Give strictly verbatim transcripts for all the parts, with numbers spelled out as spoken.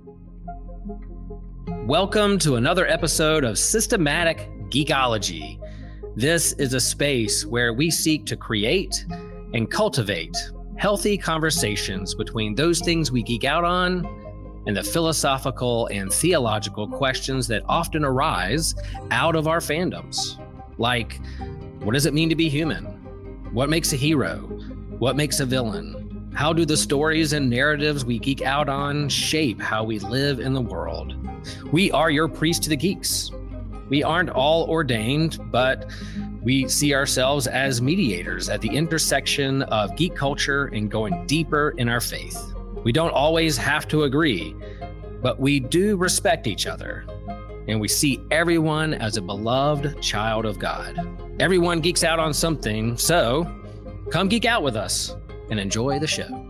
Welcome to another episode of Systematic Geekology. This is a space where we seek to create and cultivate healthy conversations between those things we geek out on and the philosophical and theological questions that often arise out of our fandoms. Like, what does it mean to be human? What makes a hero? What makes a villain? How do the stories and narratives we geek out on shape how we live in the world? We are your priest to the geeks. We aren't all ordained, but we see ourselves as mediators at the intersection of geek culture and going deeper in our faith. We don't always have to agree, but we do respect each other, and we see everyone as a beloved child of God. Everyone geeks out on something, so come geek out with us and enjoy the show.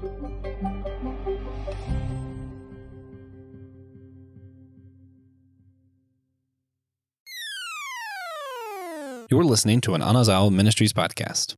You're listening to an Anazao Ministries podcast.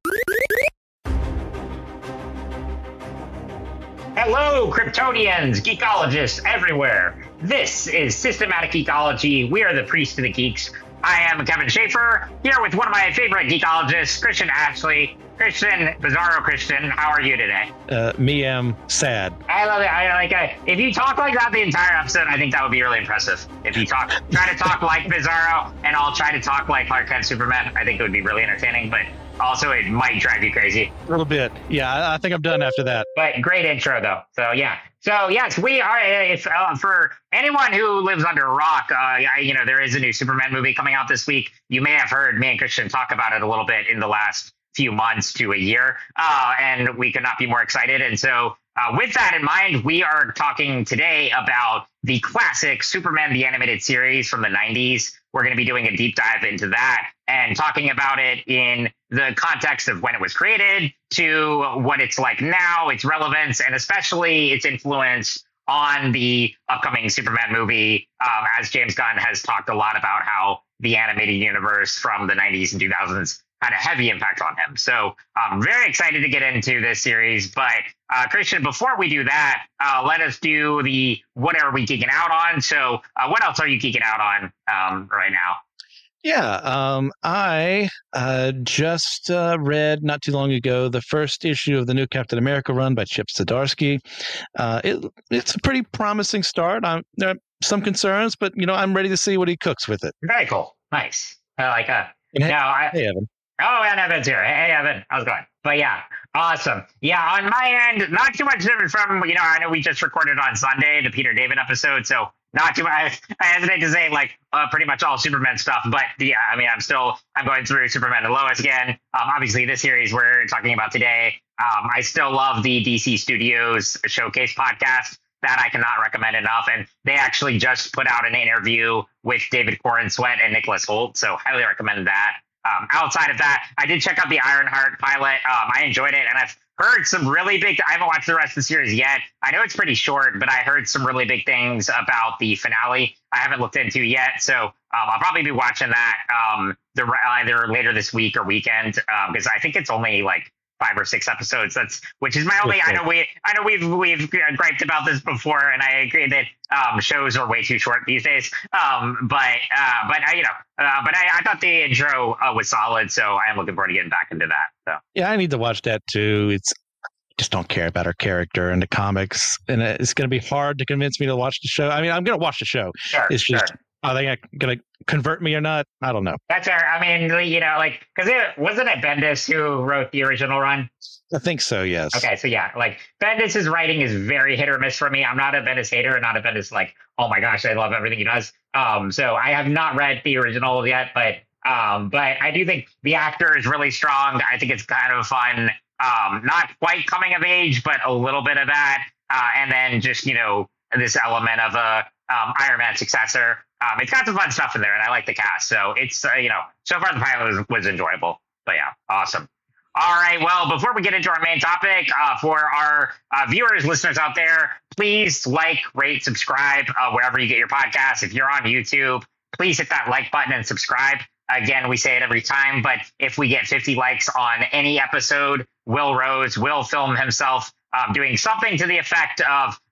Hello, Kryptonians, geekologists everywhere. This is Systematic Geekology. We are the Priest of the Geeks. I am Kevin Schaefer, here with one of my favorite geekologists, Christian Ashley. Christian, Bizarro Christian, how are you today? Uh, me am sad. I love it. I like it. If you talk like that the entire episode, I think that would be really impressive. If you talk, try to talk like Bizarro, and I'll try to talk like Clark Kent Superman, I think it would be really entertaining, but also it might drive you crazy. A little bit. Yeah, I, I think I'm done after that. But great intro, though. So, yeah. So, yes, we are, if uh, for anyone who lives under a rock, uh, you know, there is a new Superman movie coming out this week. You may have heard me and Christian talk about it a little bit in the last few months to a year, uh, and we could not be more excited. And so uh, with that in mind, we are talking today about the classic Superman the Animated Series from the nineties. We're going to be doing a deep dive into that and talking about it in the context of when it was created to what it's like now, its relevance, and especially its influence on the upcoming Superman movie, um, as James Gunn has talked a lot about how the animated universe from the nineties and two thousands had a heavy impact on him. So I'm very excited to get into this series. But uh, Christian, before we do that, uh, let us do the what are we geeking out on? So uh, what else are you geeking out on um, right now? Yeah, um, I uh, just uh, read not too long ago the first issue of the new Captain America run by Chip Zdarsky. Uh, it, it's a pretty promising start. I'm, there are some concerns, but you know I'm ready to see what he cooks with it. Very cool. Nice. I like that. Hey, now, I, hey, Evan. Oh, and Evan's here. Hey, Evan. How's it going? But yeah, awesome. Yeah, on my end, not too much different from, you know, I know we just recorded on Sunday, the Peter David episode, so not too much. I hesitate to say, like, uh, pretty much all Superman stuff, but yeah, I mean, I'm still, I'm going through Superman and Lois again. Um, obviously, this series we're talking about today, um, I still love the D C Studios Showcase podcast. That I cannot recommend enough. And they actually just put out an interview with David Corenswet and Nicholas Hoult, so highly recommend that. Um, outside of that, I did check out the Ironheart pilot. Um, I enjoyed it, and I've heard some really big. I haven't watched the rest of the series yet. I know it's pretty short, but I heard some really big things about the finale. I haven't looked into yet, so um, I'll probably be watching that um, the, either later this week or weekend because um, I think it's only like five or six episodes. That's which is my only. I know we. I know we've we've griped about this before, and I agree that um, shows are way too short these days. Um, but uh, but I, you know, uh, but I, I thought the intro uh, was solid, so I am looking forward to getting back into that. So yeah, I need to watch that too. It's I just don't care about her character in the comics, and it's going to be hard to convince me to watch the show. I mean, I'm going to watch the show. Sure, it's just. Sure. Are they going to convert me or not? I don't know. That's fair. I mean, you know, like, because it wasn't it Bendis who wrote the original run? I think so, yes. Okay, so yeah, like, Bendis's writing is very hit or miss for me. I'm not a Bendis hater and not a Bendis, like, oh my gosh, I love everything he does. Um, so I have not read the original yet, but um, but I do think the actor is really strong. I think it's kind of fun. Um, not quite coming of age, but a little bit of that. Uh, and then just, you know, this element of a um, Iron Man successor. Um, it's got some fun stuff in there, and I like the cast. So it's, uh, you know, so far the pilot was, was enjoyable. But yeah, awesome. All right. Well, before we get into our main topic, uh, for our uh, viewers, listeners out there, please like, rate, subscribe uh, wherever you get your podcasts. If you're on YouTube, please hit that like button and subscribe. Again, we say it every time, but if we get fifty likes on any episode, Will Rose will film himself um, doing something to the effect of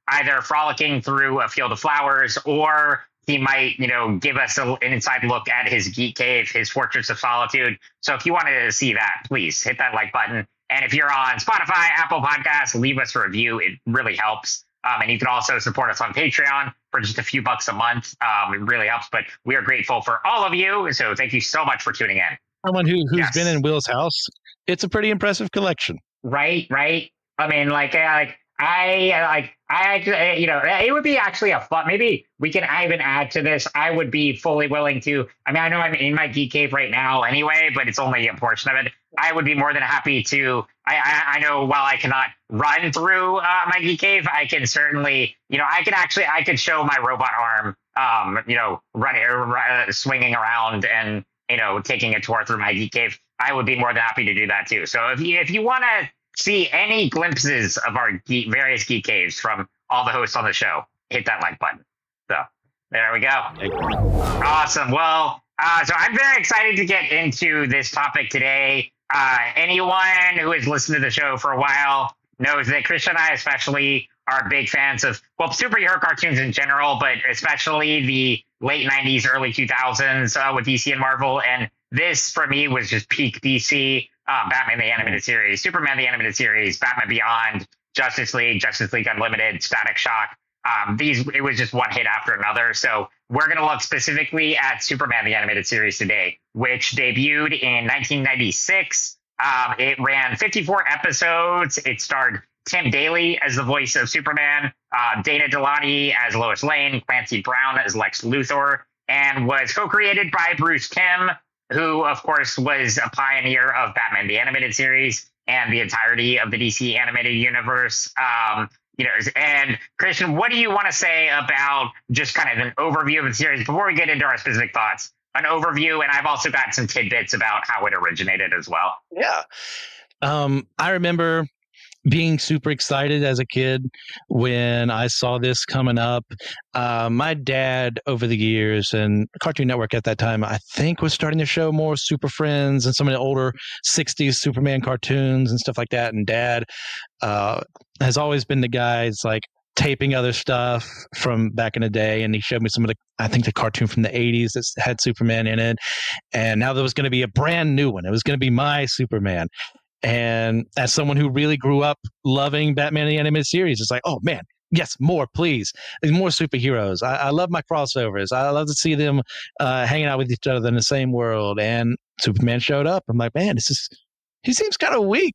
either frolicking through a field of flowers, or he might, you know, give us a, an inside look at his geek cave, his fortress of solitude. So if you wanted to see that, please hit that like button. And if you're on Spotify, Apple Podcasts, leave us a review. It really helps. Um, and you can also support us on Patreon for just a few bucks a month. Um, it really helps. But we are grateful for all of you. So thank you so much for tuning in. Someone who, who's Yes. been in Will's house, it's a pretty impressive collection. Right, right. I mean, like, uh, like I uh, like I actually, you know, it would be actually a fun. Maybe we can even add to this. I would be fully willing to. I mean, I know I'm in my geek cave right now anyway, but it's only a portion of it. I would be more than happy to. I I, I know while I cannot run through uh, my geek cave, I can certainly, you know, I can actually I could show my robot arm, um, you know, running, uh, swinging around and, you know, taking a tour through my geek cave. I would be more than happy to do that too. So if you if you want to see any glimpses of our geek, various geek caves from all the hosts on the show, hit that like button. So there we go. Awesome. Well, uh, so I'm very excited to get into this topic today. Uh, anyone who has listened to the show for a while knows that Christian and I especially are big fans of, well, superhero cartoons in general, but especially the late nineties, early two thousands uh, with D C and Marvel. And this, for me, was just peak D C. Um, Batman the Animated Series, Superman the Animated Series, Batman Beyond, Justice League, Justice League Unlimited, Static Shock. Um, these, it was just one hit after another. So we're going to look specifically at Superman the Animated Series today, which debuted in nineteen ninety-six. Um, it ran fifty-four episodes. It starred Tim Daly as the voice of Superman, uh, Dana Delany as Lois Lane, Clancy Brown as Lex Luthor, and was co-created by Bruce Timm, who, of course, was a pioneer of Batman the Animated Series and the entirety of the D C animated universe. Um, you know, and Christian, what do you want to say about just kind of an overview of the series before we get into our specific thoughts? An overview, and I've also got some tidbits about how it originated as well. Yeah. Um, I remember being super excited as a kid when I saw this coming up. Uh, my dad, over the years, and Cartoon Network at that time, I think, was starting to show more Super Friends and some of the older sixties Superman cartoons and stuff like that. And Dad uh, has always been the guy that's like taping other stuff from back in the day. And he showed me some of the, I think, the cartoon from the eighties that had Superman in it. And now there was going to be a brand new one. It was going to be my Superman. And as someone who really grew up loving Batman the Animated Series, it's like, oh man, yes, more, please. There's more superheroes. I, I love my crossovers. I love to see them uh, hanging out with each other in the same world. And Superman showed up. I'm like, man, this is, he seems kind of weak,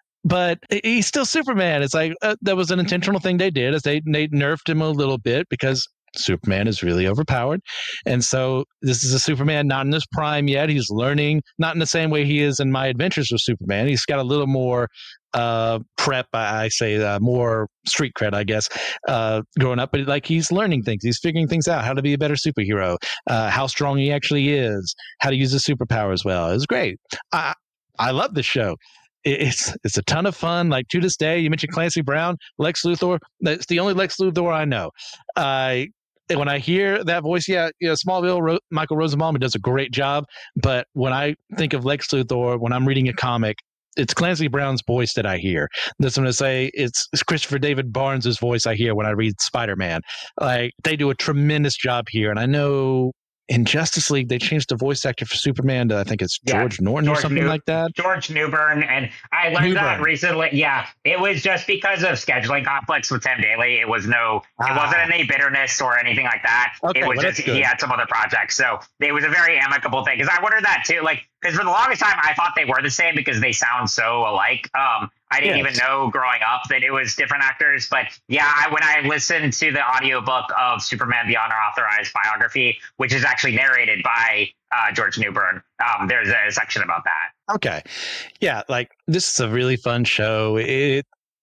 but he's still Superman. It's like, uh, that was an intentional thing they did, is they, they nerfed him a little bit because Superman is really overpowered. And so this is a Superman not in his prime yet. He's learning, not in the same way he is in My Adventures with Superman. He's got a little more uh, prep, I say, uh, more street cred, I guess, uh, growing up. But like, he's learning things. He's figuring things out, how to be a better superhero, uh, how strong he actually is, how to use his superpowers well. It was great. I, I love this show. It's it's a ton of fun. Like, to this day, you mentioned Clancy Brown, Lex Luthor. That's the only Lex Luthor I know. I uh, when I hear that voice, yeah, you know, Smallville, Ro- Michael Rosenbaum does a great job. But when I think of Lex Luthor, when I'm reading a comic, it's Clancy Brown's voice that I hear. That's when I say it's, it's Christopher David Barnes' voice I hear when I read Spider-Man. Like, they do a tremendous job here, and I know. In Justice League, they changed the voice actor for Superman to, I think it's George yeah, Norton George or something New- like that. George Newbern. And I learned Newbern. that recently. Yeah, it was just because of scheduling conflicts with Tim Daly. It was no, Ah. it wasn't any bitterness or anything like that. Okay, it was well, just, that's good. he had some other projects. So it was a very amicable thing. Because I wondered that too. Like, because for the longest time, I thought they were the same because they sound so alike. Um, I didn't Yes. even know growing up that it was different actors. But yeah, I, when I listened to the audiobook of Superman Beyond Our Authorized Biography, which is actually narrated by uh, George Newbern, um, there's a section about that. Okay. Yeah, like, this is a really fun show. It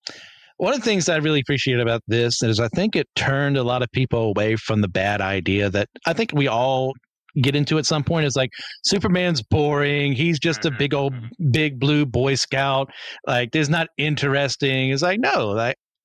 one of the things that I really appreciate about this is I think it turned a lot of people away from the bad idea that I think we all get into at some point. Is like, Superman's boring. He's just a big old big blue Boy Scout. Like, there's not interesting. It's like, no, like,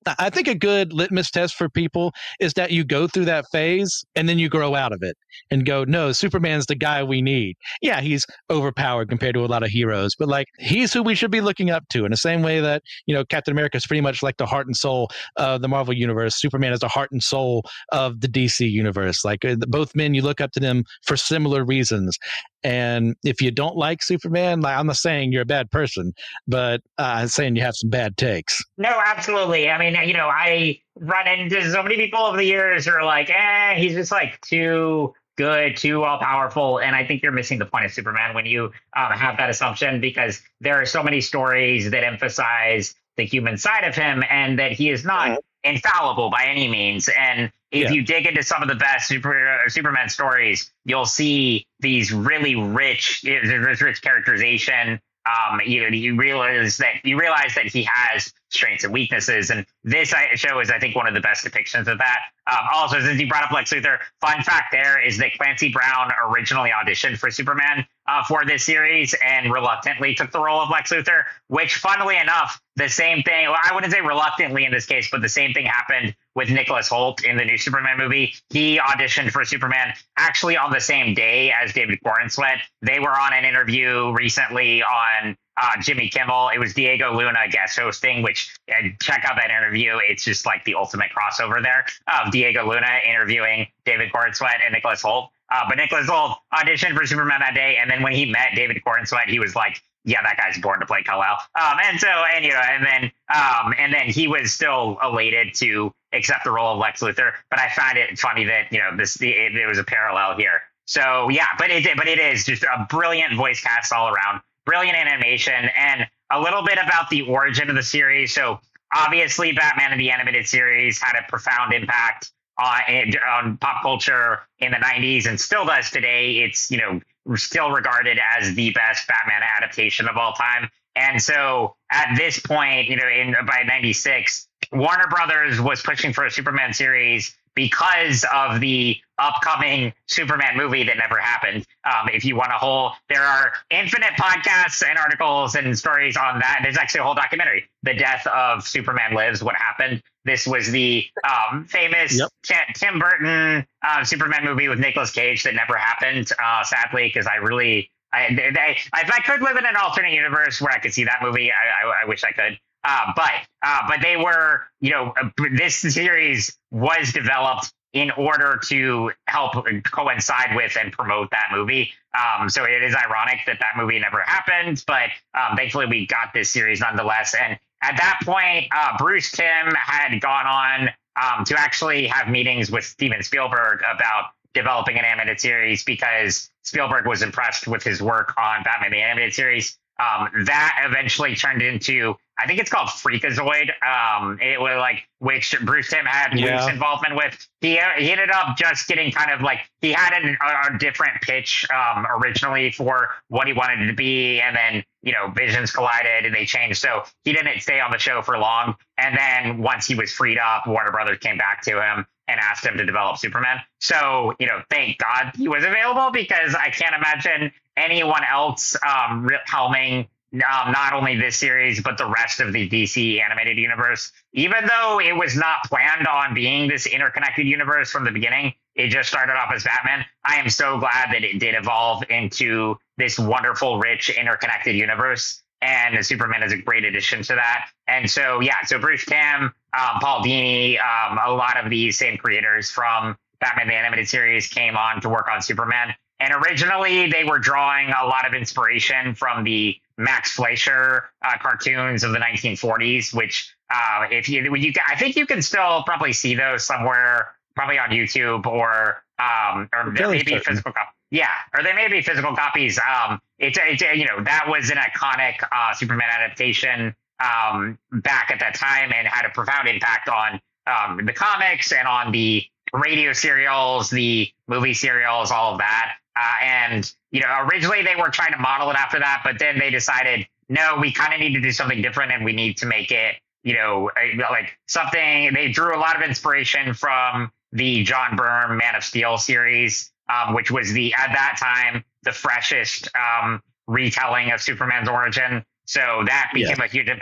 I think a good litmus test for people is that you go through that phase and then you grow out of it and go, no, Superman's the guy we need. Yeah, he's overpowered compared to a lot of heroes, but like he's who we should be looking up to in the same way that, you know, Captain America is pretty much like the heart and soul of the Marvel universe. Superman is the heart and soul of the D C universe. Like uh, both men, you look up to them for similar reasons. And if you don't like Superman, like, I'm not saying you're a bad person, but uh, I'm saying you have some bad takes. No, absolutely. I mean, you know, I run into so many people over the years who are like, eh, he's just like too good, too all powerful. And I think you're missing the point of Superman when you um, have that assumption, because there are so many stories that emphasize the human side of him and that he is not infallible by any means. And if yeah. you dig into some of the best super, uh, Superman stories, you'll see these really rich, rich, rich characterization. Um, you you realize that you realize that he has strengths and weaknesses, and this show is, I think, one of the best depictions of that. Um, also, since you brought up Lex Luthor, fun fact there is that Clancy Brown originally auditioned for Superman uh, for this series and reluctantly took the role of Lex Luthor, which, funnily enough, the same thing, well, I wouldn't say reluctantly in this case, but the same thing happened with Nicholas Hoult in the new Superman movie. He auditioned for Superman actually on the same day as David Corenswet. They were on an interview recently on uh, Jimmy Kimmel. It was Diego Luna guest hosting, which uh, check out that interview. It's just like the ultimate crossover there of Diego Luna interviewing David Corenswet and Nicholas Hoult. Uh, but Nicholas Hoult auditioned for Superman that day, and then when he met David Corenswet, he was like, yeah, that guy's born to play Kal-El. Um, and so, and, you know, and then, um, and then he was still elated to accept the role of Lex Luthor. But I find it funny that, you know, this, it, it was a parallel here. So yeah, but it, but it is just a brilliant voice cast all around, brilliant animation, and a little bit about the origin of the series. So obviously Batman in the animated series had a profound impact on, on pop culture in the nineties and still does today. It's, you know, still regarded as the best Batman adaptation of all time. And so at this point, you know, in by ninety-six, Warner Brothers was pushing for a Superman series because of the upcoming Superman movie that never happened. Um, if you want a whole, there are infinite podcasts and articles and stories on that. There's actually a whole documentary, The Death of Superman Lives, What Happened. This was the um, famous yep. Tim, Tim Burton uh, Superman movie with Nicolas Cage that never happened, uh, sadly, because I really, I, they, if I could live in an alternate universe where I could see that movie, I, I, I wish I could. Uh, but uh, but they were, you know, this series was developed in order to help coincide with and promote that movie. Um, so it is ironic that that movie never happened, but um, thankfully we got this series nonetheless. And at that point, uh, Bruce Timm had gone on um, to actually have meetings with Steven Spielberg about developing an animated series because Spielberg was impressed with his work on Batman the Animated Series. Um, that eventually turned into, I think it's called Freakazoid. Um, it was like, which Bruce Timm had yeah. loose involvement with. He he ended up just getting kind of like, he had an, a, a different pitch um, originally for what he wanted it to be. And then, you know, visions collided and they changed. So he didn't stay on the show for long. And then once he was freed up, Warner Brothers came back to him and asked him to develop Superman. So, you know, thank God he was available, because I can't imagine anyone else um, helming um, not only this series, but the rest of the D C animated universe. Even though it was not planned on being this interconnected universe from the beginning, it just started off as Batman. I am so glad that it did evolve into this wonderful, rich, interconnected universe. And Superman is a great addition to that. And so, yeah, so Bruce Timm, um, Paul Dini, um, a lot of these same creators from Batman the Animated Series came on to work on Superman. And originally, they were drawing a lot of inspiration from the Max Fleischer uh, cartoons of the nineteen forties, which uh, if you, you, I think you can still probably see those somewhere, probably on YouTube, or um, or there may be physical copies. Yeah, or there may be physical copies. Um, it's, it's you know, that was an iconic uh, Superman adaptation um, back at that time and had a profound impact on um, the comics and on the radio serials, the movie serials, all of that. Uh, and, you know, originally they were trying to model it after that, but then they decided, no, we kind of need to do something different and we need to make it, you know, like something. They drew a lot of inspiration from the John Byrne Man of Steel series, um, which was the, at that time, the freshest um, retelling of Superman's origin. So that became yeah. a huge impact.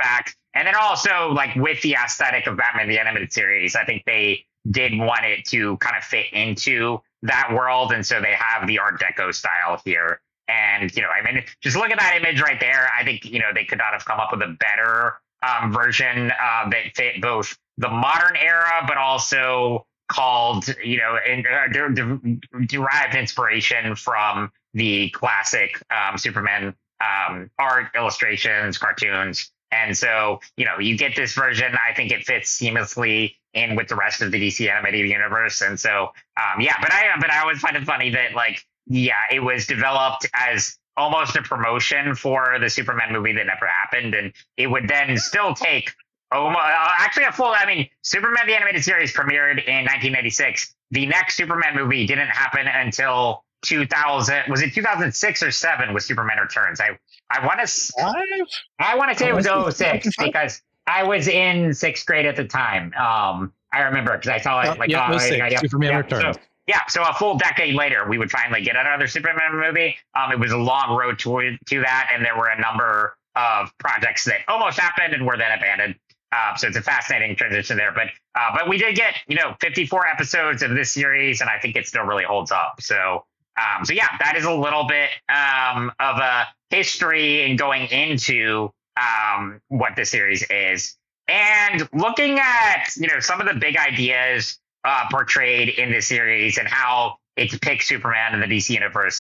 And then also, like, with the aesthetic of Batman the Animated Series, I think they did want it to kind of fit into that world. And so they have the Art Deco style here. And, you know, I mean, just look at that image right there. I think, you know, they could not have come up with a better um, version uh, that fit both the modern era, but also called, you know, and, uh, de- de- derived inspiration from the classic um, Superman um, art, illustrations, cartoons. And so, you know, you get this version. I think it fits seamlessly in with the rest of the D C animated universe. And so, um, yeah, but I, but I always find it funny that, like, yeah, it was developed as almost a promotion for the Superman movie that never happened. And it would then still take almost, uh, actually a full, I mean, Superman the Animated Series premiered in nineteen ninety-six. The next Superman movie didn't happen until two thousand. Was it two thousand six or seven with Superman Returns? I, I want to, I want to say it was oh six because I was in sixth grade at the time. Um, I remember because I saw it like, yeah, oh, it yeah, yeah, Superman yeah. Returns. So, yeah, so a full decade later, we would finally get another Superman movie. Um, it was a long road to to that, and there were a number of projects that almost happened and were then abandoned. Uh, so it's a fascinating transition there. But uh, but we did get, you know, fifty-four episodes of this series, and I think it still really holds up. So um, so yeah, that is a little bit um, of a history and going into um, what the series is, and looking at, you know, some of the big ideas Uh, portrayed in this series and how it depicts Superman in the D C universe.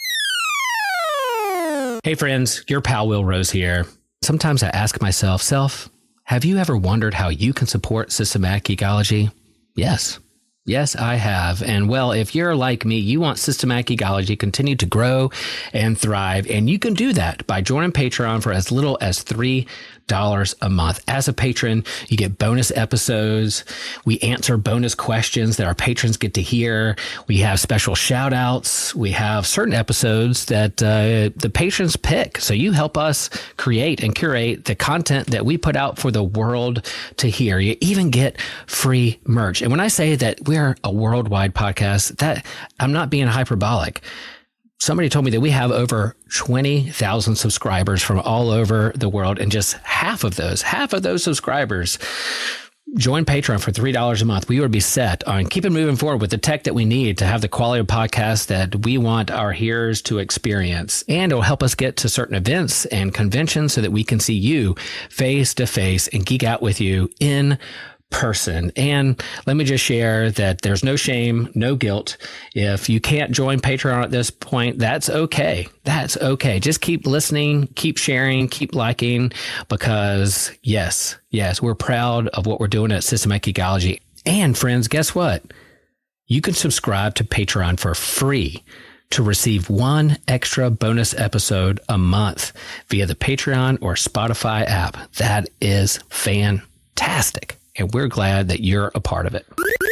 Hey friends, your pal Will Rose here. Sometimes I ask myself, self, have you ever wondered how you can support Systematic Geekology? Yes. Yes, I have. And well, if you're like me, you want Systematic Geekology to continue to grow and thrive. And you can do that by joining Patreon for as little as three dollars a month. As a patron, you get bonus episodes. We answer bonus questions that our patrons get to hear. We have special shout outs. We have certain episodes that uh, the patrons pick. So you help us create and curate the content that we put out for the world to hear. You even get free merch. And when I say that we're a worldwide podcast, that I'm not being hyperbolic. Somebody told me that we have over twenty thousand subscribers from all over the world, and just half of those, half of those subscribers join Patreon for three dollars a month. We would be set on keeping moving forward with the tech that we need to have the quality of podcast that we want our hearers to experience. And it'll help us get to certain events and conventions so that we can see you face to face and geek out with you in person. And let me just share that there's no shame, no guilt. If you can't join Patreon at this point, that's okay. That's okay. Just keep listening, keep sharing, keep liking, because yes, yes, we're proud of what we're doing at Systematic Geekology. And friends, guess what? You can subscribe to Patreon for free to receive one extra bonus episode a month via the Patreon or Spotify app. That is fantastic. And we're glad that you're a part of it.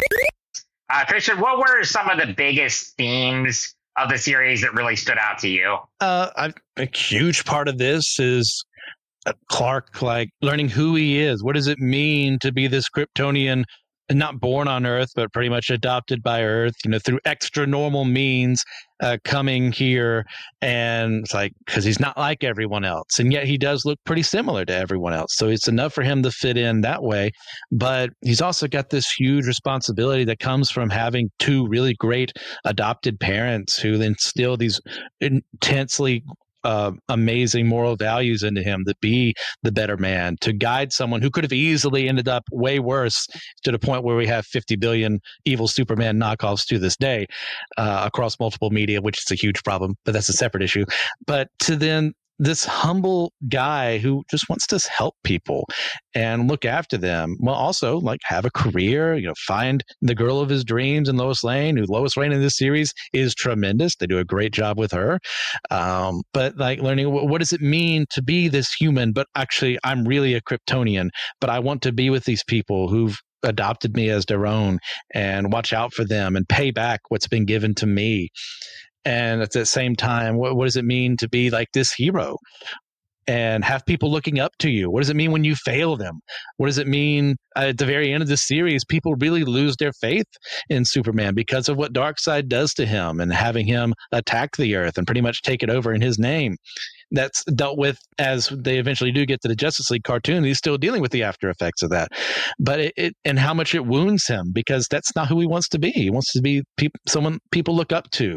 Uh, Christian, what were some of the biggest themes of the series that really stood out to you? Uh, I, a huge part of this is Clark, like, learning who he is. What does it mean to be this Kryptonian, not born on Earth, but pretty much adopted by Earth, you know, through extra normal means, uh, coming here. And it's like, because he's not like everyone else. And yet he does look pretty similar to everyone else. So it's enough for him to fit in that way. But he's also got this huge responsibility that comes from having two really great adopted parents who instill these intensely Uh, amazing moral values into him, to be the better man, to guide someone who could have easily ended up way worse, to the point where we have fifty billion evil Superman knockoffs to this day uh, across multiple media, which is a huge problem, but that's a separate issue. But to then this humble guy who just wants to help people and look after them, while also like have a career, you know, find the girl of his dreams in Lois Lane, who Lois Lane in this series is tremendous. They do a great job with her. Um, but like learning, what, what does it mean to be this human, but actually I'm really a Kryptonian, but I want to be with these people who've adopted me as their own and watch out for them and pay back what's been given to me. And at the same time, what, what does it mean to be like this hero and have people looking up to you? What does it mean when you fail them? What does it mean uh, at the very end of the series? People really lose their faith in Superman because of what Darkseid does to him and having him attack the Earth and pretty much take it over in his name. that's dealt with as they eventually do get to the Justice League cartoon. He's still dealing with the after effects of that, but it, it and how much it wounds him, because that's not who he wants to be. He wants to be pe- someone people look up to.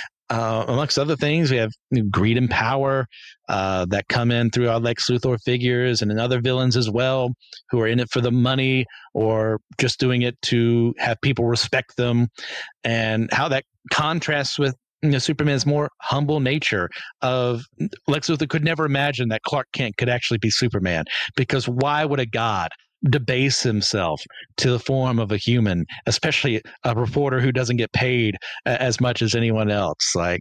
Uh, amongst other things, we have greed and power uh, that come in through our Lex Luthor figures, and in other villains as well, who are in it for the money or just doing it to have people respect them, and how that contrasts with, you know, Superman's more humble nature. Of Lex Luthor could never imagine that Clark Kent could actually be Superman, because why would a god debase himself to the form of a human, especially a reporter who doesn't get paid as much as anyone else? Like,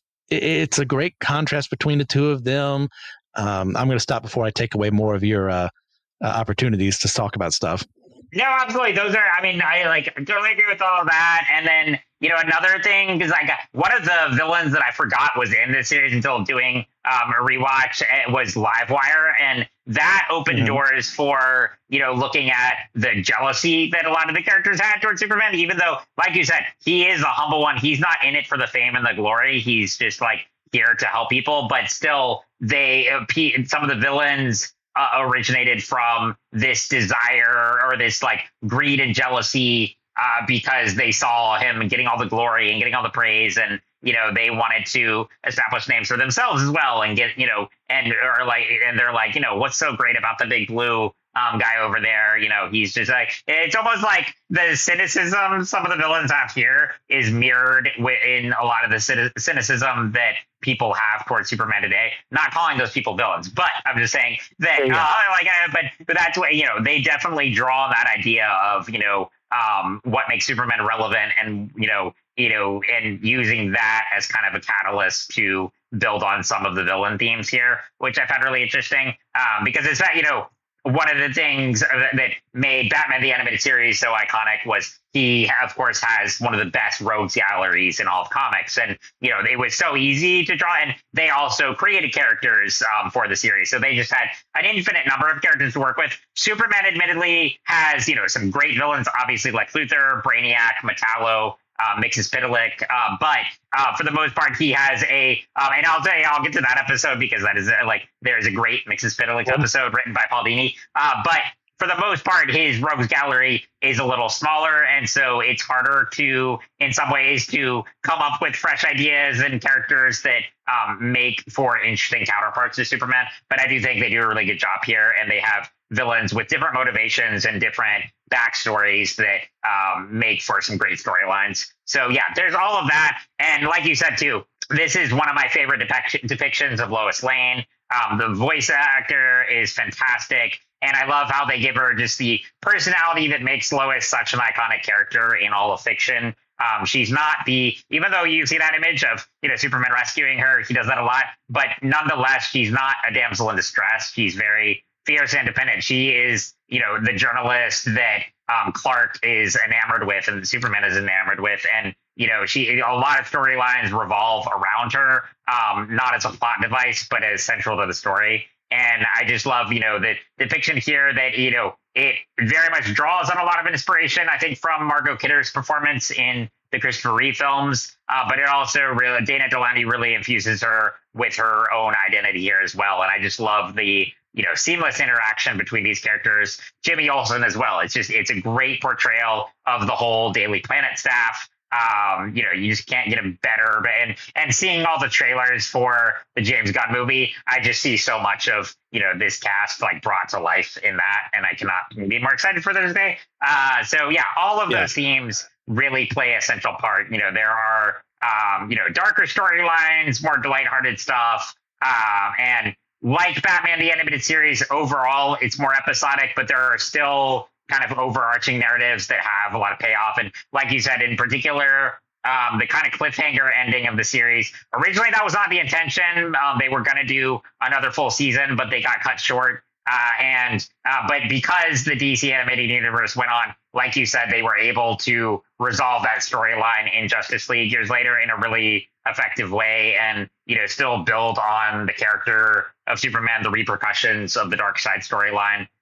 it's a great contrast between the two of them. Um, I'm going to stop before I take away more of your uh, uh, opportunities to talk about stuff. No, absolutely. Those are, I mean, I like totally agree with all of that. And then, you know, another thing, because like one of the villains that I forgot was in this series until doing um, a rewatch was Livewire. And that opened mm-hmm. doors for, you know, looking at the jealousy that a lot of the characters had towards Superman, even though, like you said, he is a humble one. He's not in it for the fame and the glory. He's just like here to help people. But still, they, uh, some of the villains Uh, originated from this desire or this like greed and jealousy uh, because they saw him getting all the glory and getting all the praise, and you know they wanted to establish names for themselves as well and get, you know, and or like and they're like, you know, what's so great about the big blue um, guy over there? You know, he's just like, it's almost like the cynicism some of the villains have here is mirrored in a lot of the cynicism that people have towards Superman today. Not calling those people villains, but I'm just saying that, yeah. uh, like, uh, but but that's what, you know, they definitely draw that idea of, you know, um, what makes Superman relevant, and you know, you know, and using that as kind of a catalyst to build on some of the villain themes here, which I found really interesting, um, because it's that, you know, one of the things that, that made Batman the Animated Series so iconic was he, of course, has one of the best rogues galleries in all of comics. And, you know, it was so easy to draw. And they also created characters um, for the series. So they just had an infinite number of characters to work with. Superman, admittedly, has, you know, some great villains, obviously, like Luthor, Brainiac, Metallo, Uh, Mxyzptlk, uh, but uh, for the most part, he has a, um, and I'll tell you, I'll get to that episode because that is a, like, there's a great Mxyzptlk episode written by Paul Dini. Uh, but for the most part, his rogues gallery is a little smaller, and so it's harder to, in some ways, to come up with fresh ideas and characters that um, make for interesting counterparts to Superman. But I do think they do a really good job here, and they have villains with different motivations and different backstories that um, make for some great storylines. So yeah, there's all of that. And like you said, too, this is one of my favorite depict- depictions of Lois Lane. Um, the voice actor is fantastic. And I love how they give her just the personality that makes Lois such an iconic character in all of fiction. Um, she's not the, even though you see that image of, you know, Superman rescuing her, he does that a lot, but nonetheless, she's not a damsel in distress. She's very fierce and independent. She is, you know, the journalist that um, Clark is enamored with and Superman is enamored with. And, you know, she, a lot of storylines revolve around her, um, not as a plot device, but as central to the story. And I just love, you know, the depiction here that, you know, it very much draws on a lot of inspiration, I think, from Margot Kidder's performance in the Christopher Reeve films. Uh, but it also really, Dana Delany really infuses her with her own identity here as well. And I just love the, you know, seamless interaction between these characters. Jimmy Olsen as well. It's just, it's a great portrayal of the whole Daily Planet staff. Um, you know, you just can't get a better. And and seeing all the trailers for the James Gunn movie, I just see so much of, you know, this cast like brought to life in that, and I cannot be more excited for Thursday. Uh, so yeah, all of yeah. those themes really play a central part. You know, there are um, you know, darker storylines, more lighthearted stuff, um, and like Batman the Animated Series, overall, it's more episodic, but there are still kind of overarching narratives that have a lot of payoff. And like you said, in particular, um, the kind of cliffhanger ending of the series, originally that was not the intention. Um, they were going to do another full season, but they got cut short. Uh, and uh, but because the D C animated universe went on, like you said, they were able to resolve that storyline in Justice League years later in a really effective way, and you know, still build on the character of Superman, the repercussions of the Darkseid storyline.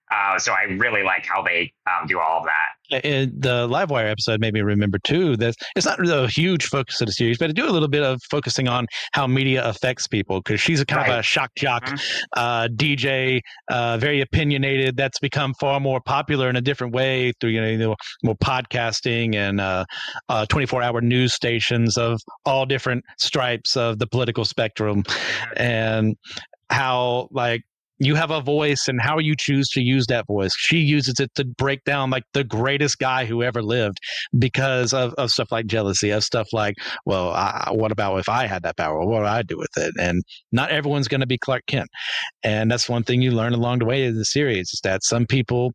Uh, so I really like how they um, do all of that. And the Livewire episode made me remember too that it's not really a huge focus of the series, but I do a little bit of focusing on how media affects people, because she's a kind right. of a shock jock mm-hmm. uh, D J, uh, very opinionated. That's become far more popular in a different way through you know, you know more podcasting and uh, uh, twenty-four hour news stations of all different stripes of the political spectrum, and how like. You have a voice, and how you choose to use that voice. She uses it to break down like the greatest guy who ever lived because of, of stuff like jealousy, of stuff like, well, I, what about if I had that power? What would I do with it? And not everyone's going to be Clark Kent. And that's one thing you learn along the way in the series is that some people,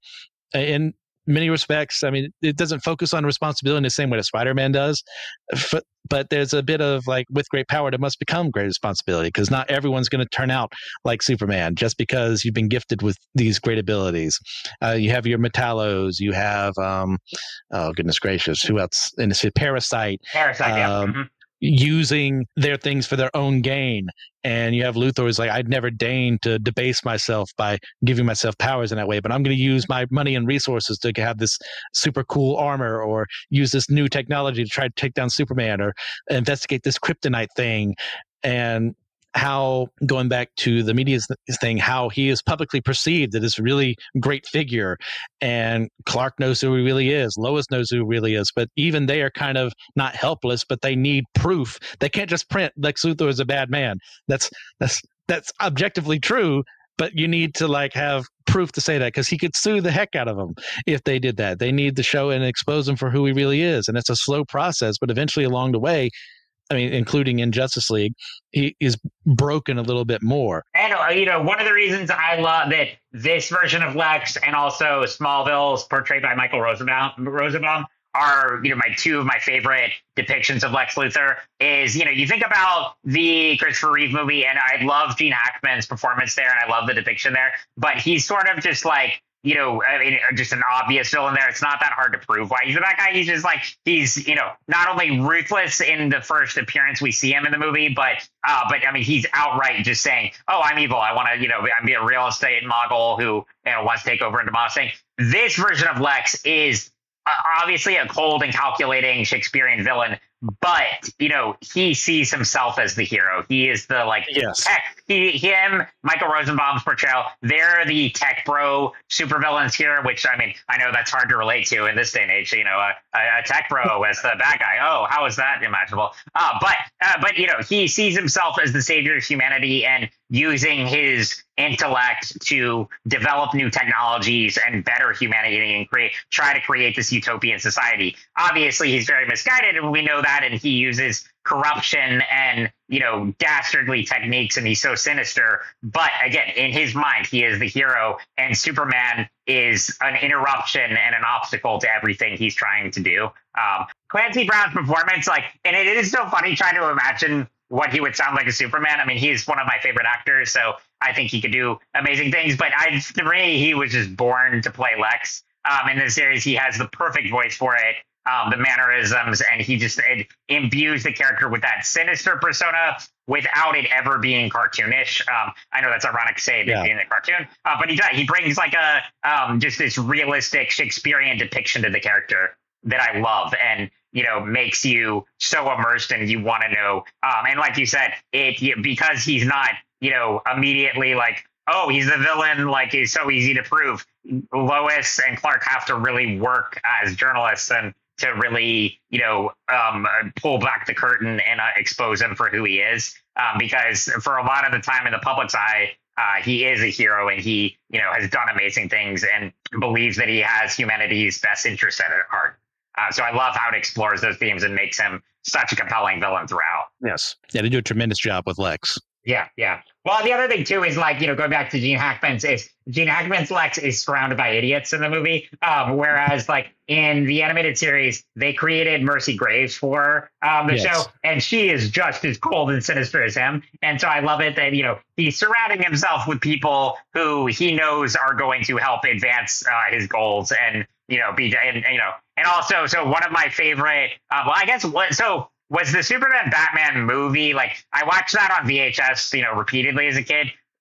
in many respects, I mean, it doesn't focus on responsibility in the same way that Spider-Man does, but, but there's a bit of like, with great power, there must become great responsibility, because not everyone's going to turn out like Superman just because you've been gifted with these great abilities. Uh, you have your Metallos, you have, um, oh goodness gracious, who else? And it's a Parasite. Parasite, yeah. Um, mm-hmm. using their things for their own gain. And you have Luthor who's like, I'd never deign to debase myself by giving myself powers in that way, but I'm going to use my money and resources to have this super cool armor, or use this new technology to try to take down Superman, or investigate this kryptonite thing. And how, going back to the media thing, how he is publicly perceived as this really great figure, and Clark knows who he really is, Lois knows who he really is, but even they are kind of not helpless, but they need proof. They can't just print Lex Luthor is a bad man. That's that's that's objectively true, but you need to like have proof to say that, because he could sue the heck out of them if they did that. They need to show and expose him for who he really is, and it's a slow process, but eventually along the way, I mean, including in Justice League, he is broken a little bit more. And, uh, you know, one of the reasons I love that this version of Lex and also Smallville's portrayed by Michael Rosenbaum, Rosenbaum are, you know, my two of my favorite depictions of Lex Luthor is, you know, you think about the Christopher Reeve movie, and I love Gene Hackman's performance there, and I love the depiction there, but he's sort of just like, you know, I mean, just an obvious villain there. It's not that hard to prove why he's a bad guy. He's just like, he's, you know, not only ruthless in the first appearance we see him in the movie, but, uh, but I mean, he's outright just saying, oh, I'm evil. I want to, you know, I'm be a real estate mogul who, you know, wants to take over into Mustang. This version of Lex is uh, obviously a cold and calculating Shakespearean villain, but, you know, he sees himself as the hero. He is the, like, yes. tech, he, him, Michael Rosenbaum's portrayal, they're the tech bro supervillains here, which, I mean, I know that's hard to relate to in this day and age, you know, a, a tech bro as the bad guy. Oh, how is that imaginable? Uh, but, uh, but, you know, he sees himself as the savior of humanity and using his intellect to develop new technologies and better humanity and create, try to create this utopian society. Obviously, he's very misguided, and we know that, and he uses corruption and, you know, dastardly techniques, and he's so sinister. But again, in his mind, he is the hero, and Superman is an interruption and an obstacle to everything he's trying to do. Um, Clancy Brown's performance, like, and it is so funny trying to imagine what he would sound like as Superman. I mean, he's one of my favorite actors, so I think he could do amazing things. But I, for me, he was just born to play Lex. Um, in this series, he has the perfect voice for it, um, the mannerisms, and he just it imbues the character with that sinister persona without it ever being cartoonish. Um, I know that's ironic to say yeah. being a cartoon, uh, but he does. He brings like a um, just this realistic Shakespearean depiction to the character that I love, and you know, makes you so immersed and you want to know. Um, and like you said, it because he's not, you know, immediately like, oh, he's the villain, like he's so easy to prove. Lois and Clark have to really work as journalists and to really, you know, um, pull back the curtain and uh, expose him for who he is. Um, because for a lot of the time in the public's eye, uh, he is a hero, and he, you know, has done amazing things and believes that he has humanity's best interest at heart. Uh, so I love how it explores those themes and makes him such a compelling villain throughout. Yes. Yeah, they do a tremendous job with Lex. Yeah, yeah. Well, the other thing, too, is like, you know, going back to Gene Hackman's, is Gene Hackman's Lex is surrounded by idiots in the movie. Um, whereas, like, in the animated series, they created Mercy Graves for um, the yes. show, and she is just as cold and sinister as him. And so I love it that, you know, he's surrounding himself with people who he knows are going to help advance uh, his goals and, you know, be, and, you know, and also, so one of my favorite, uh, well, I guess what, so was the Superman Batman movie, like I watched that on V H S, you know, repeatedly as a kid.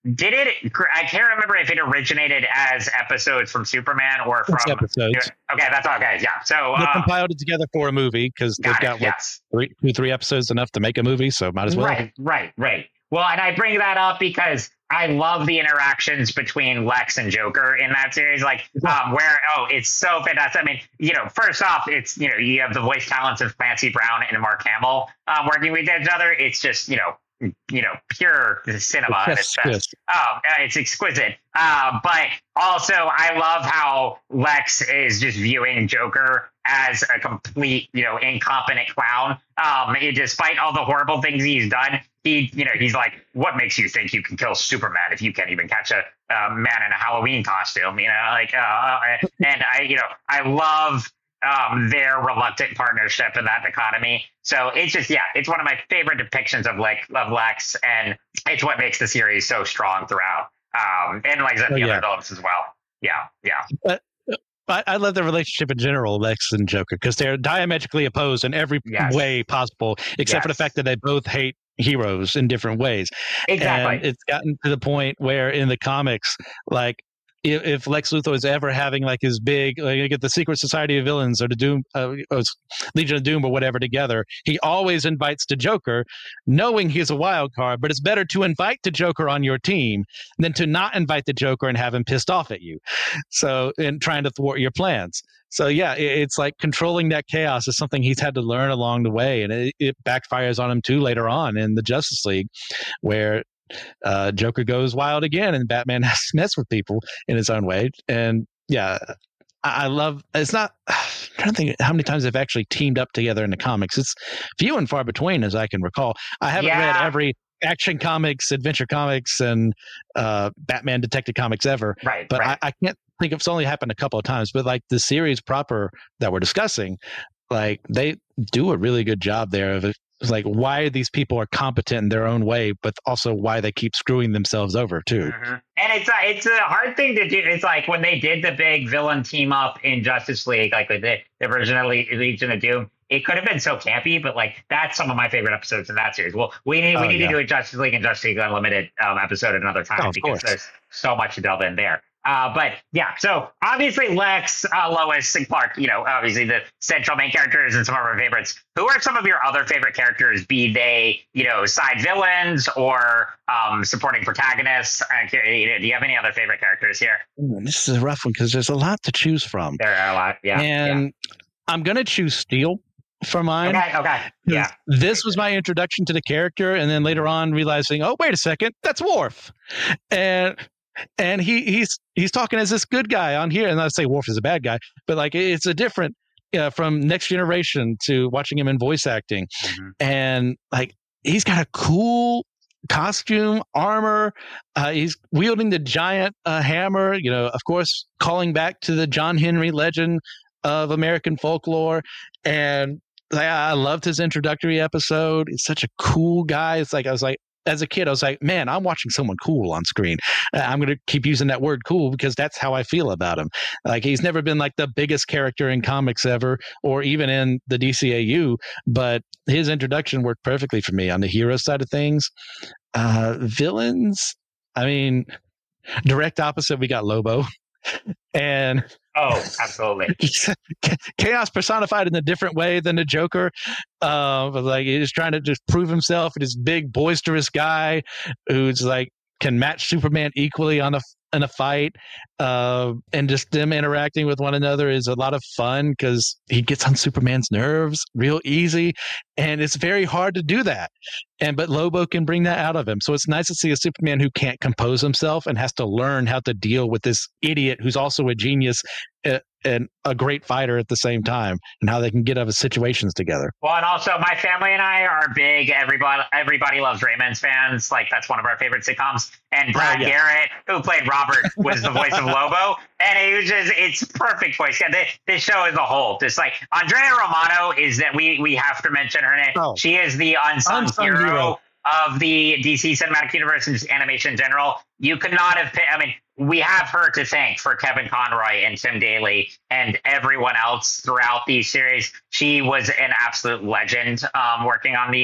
did it? I can't remember if it originated as episodes from Superman or from It's episodes. Okay, that's okay. Yeah, so They uh, compiled it together for a movie because they've got got it, what yes. three, two, three episodes enough to make a movie, so might as well. Right, right, right. Well, and I bring that up because I love the interactions between Lex and Joker in that series. Like, um, where oh, it's so fantastic. I mean, you know, first off, it's you know, you have the voice talents of Clancy Brown and Mark Hamill um, working with each other. It's just you know. you know, pure cinema at its best. Oh, it's exquisite. Uh, but also, I love how Lex is just viewing Joker as a complete, you know, incompetent clown. Um, it, despite all the horrible things he's done, he, you know, he's like, what makes you think you can kill Superman if you can't even catch a uh, man in a Halloween costume? You know, like, uh, and I, you know, I love um, their reluctant partnership in that dichotomy. So it's just, yeah, it's one of my favorite depictions of like of Lex, and it's what makes the series so strong throughout. Um, and like I said, Oh, the yeah. other villains as well. Yeah, yeah. But I, I love the relationship in general, Lex and Joker, because they're diametrically opposed in every Yes. way possible, except for the Yes. fact that they both hate heroes in different ways. Exactly. And it's gotten to the point where in the comics, like, if, if Lex Luthor is ever having like his big, like you get the Secret Society of Villains or the Doom, uh, or Legion of Doom or whatever together, he always invites the Joker, knowing he's a wild card. But it's better to invite the Joker on your team than to not invite the Joker and have him pissed off at you. So, and trying to thwart your plans. So yeah, it, it's like controlling that chaos is something he's had to learn along the way, and it, it backfires on him too later on in the Justice League, where uh, Joker goes wild again, and Batman has to mess with people in his own way. And yeah, I, I love. It's not. I'm trying to think how many times they've actually teamed up together in the comics. It's few and far between, as I can recall. I haven't Yeah. read every Action Comics, Adventure Comics, and uh, Batman Detective Comics ever, Right. but right. I, I can't think it's only happened a couple of times. But like the series proper that we're discussing, like they do a really good job there of it's like why these people are competent in their own way, but also why they keep screwing themselves over too. Mhm. And it's a, it's a hard thing to do. It's like when they did the big villain team up in Justice League, like with the, the version of Le- Legion of Doom. It could have been so campy, but like that's some of my favorite episodes in that series. Well, we need we Oh, need yeah. to do a Justice League and Justice League Unlimited um, episode another time Oh, of because course. there's so much to delve in there. Uh, but yeah, so obviously Lex, uh, Lois, and Clark, you know, obviously the central main characters and some of our favorites. Who are some of your other favorite characters, be they, you know, side villains or um, supporting protagonists? Uh, do you have any other favorite characters here? Ooh, this is a rough one because there's a lot to choose from. There are a lot. Yeah. and I'm going to choose Steel for mine. yeah. Okay. Okay. Yeah. This was my introduction to the character, and then later on realizing, oh, wait a second, that's Worf. And and he he's he's talking as this good guy on here, and I say Worf is a bad guy, but like it's a different uh, from Next Generation to watching him in voice acting, Mhm. and like he's got a cool costume, armor. Uh, he's wielding the giant uh, hammer. You know, of course, calling back to the John Henry legend of American folklore, and like, I loved his introductory episode. He's such a cool guy. It's like I was like. As a kid, I was like, man, I'm watching someone cool on screen. Uh, I'm going to keep using that word cool because that's how I feel about him. Like, he's never been like the biggest character in comics ever, or even in the D C A U, but his introduction worked perfectly for me on the hero side of things. Uh, villains, I mean, direct opposite, we got Lobo. And Oh, absolutely. chaos personified in a different way than the Joker. Uh, but like he's trying to just prove himself. This big boisterous guy who's like can match Superman equally on a in a fight. Uh, and just them interacting with one another is a lot of fun because he gets on Superman's nerves real easy, and it's very hard to do that. And but Lobo can bring that out of him. So it's nice to see a Superman who can't compose himself and has to learn how to deal with this idiot who's also a genius uh, and a great fighter at the same time, and how they can get out of situations together. Well, and also my family and I are big Everybody Everybody Loves Raymond's fans. Like that's one of our favorite sitcoms. And Brad Oh, yeah. Garrett, who played Robert, was the voice of Lobo. And it was just, it's perfect voice. Yeah, this, this show as a whole, just like Andrea Romano is that we we have to mention her name. Oh. She is the unsung, Unsung hero, hero. of the D C Cinematic Universe and just animation in general. You could not have picked, I mean, we have her to thank for Kevin Conroy and Tim Daly and everyone else throughout these series. She was an absolute legend um, working on these.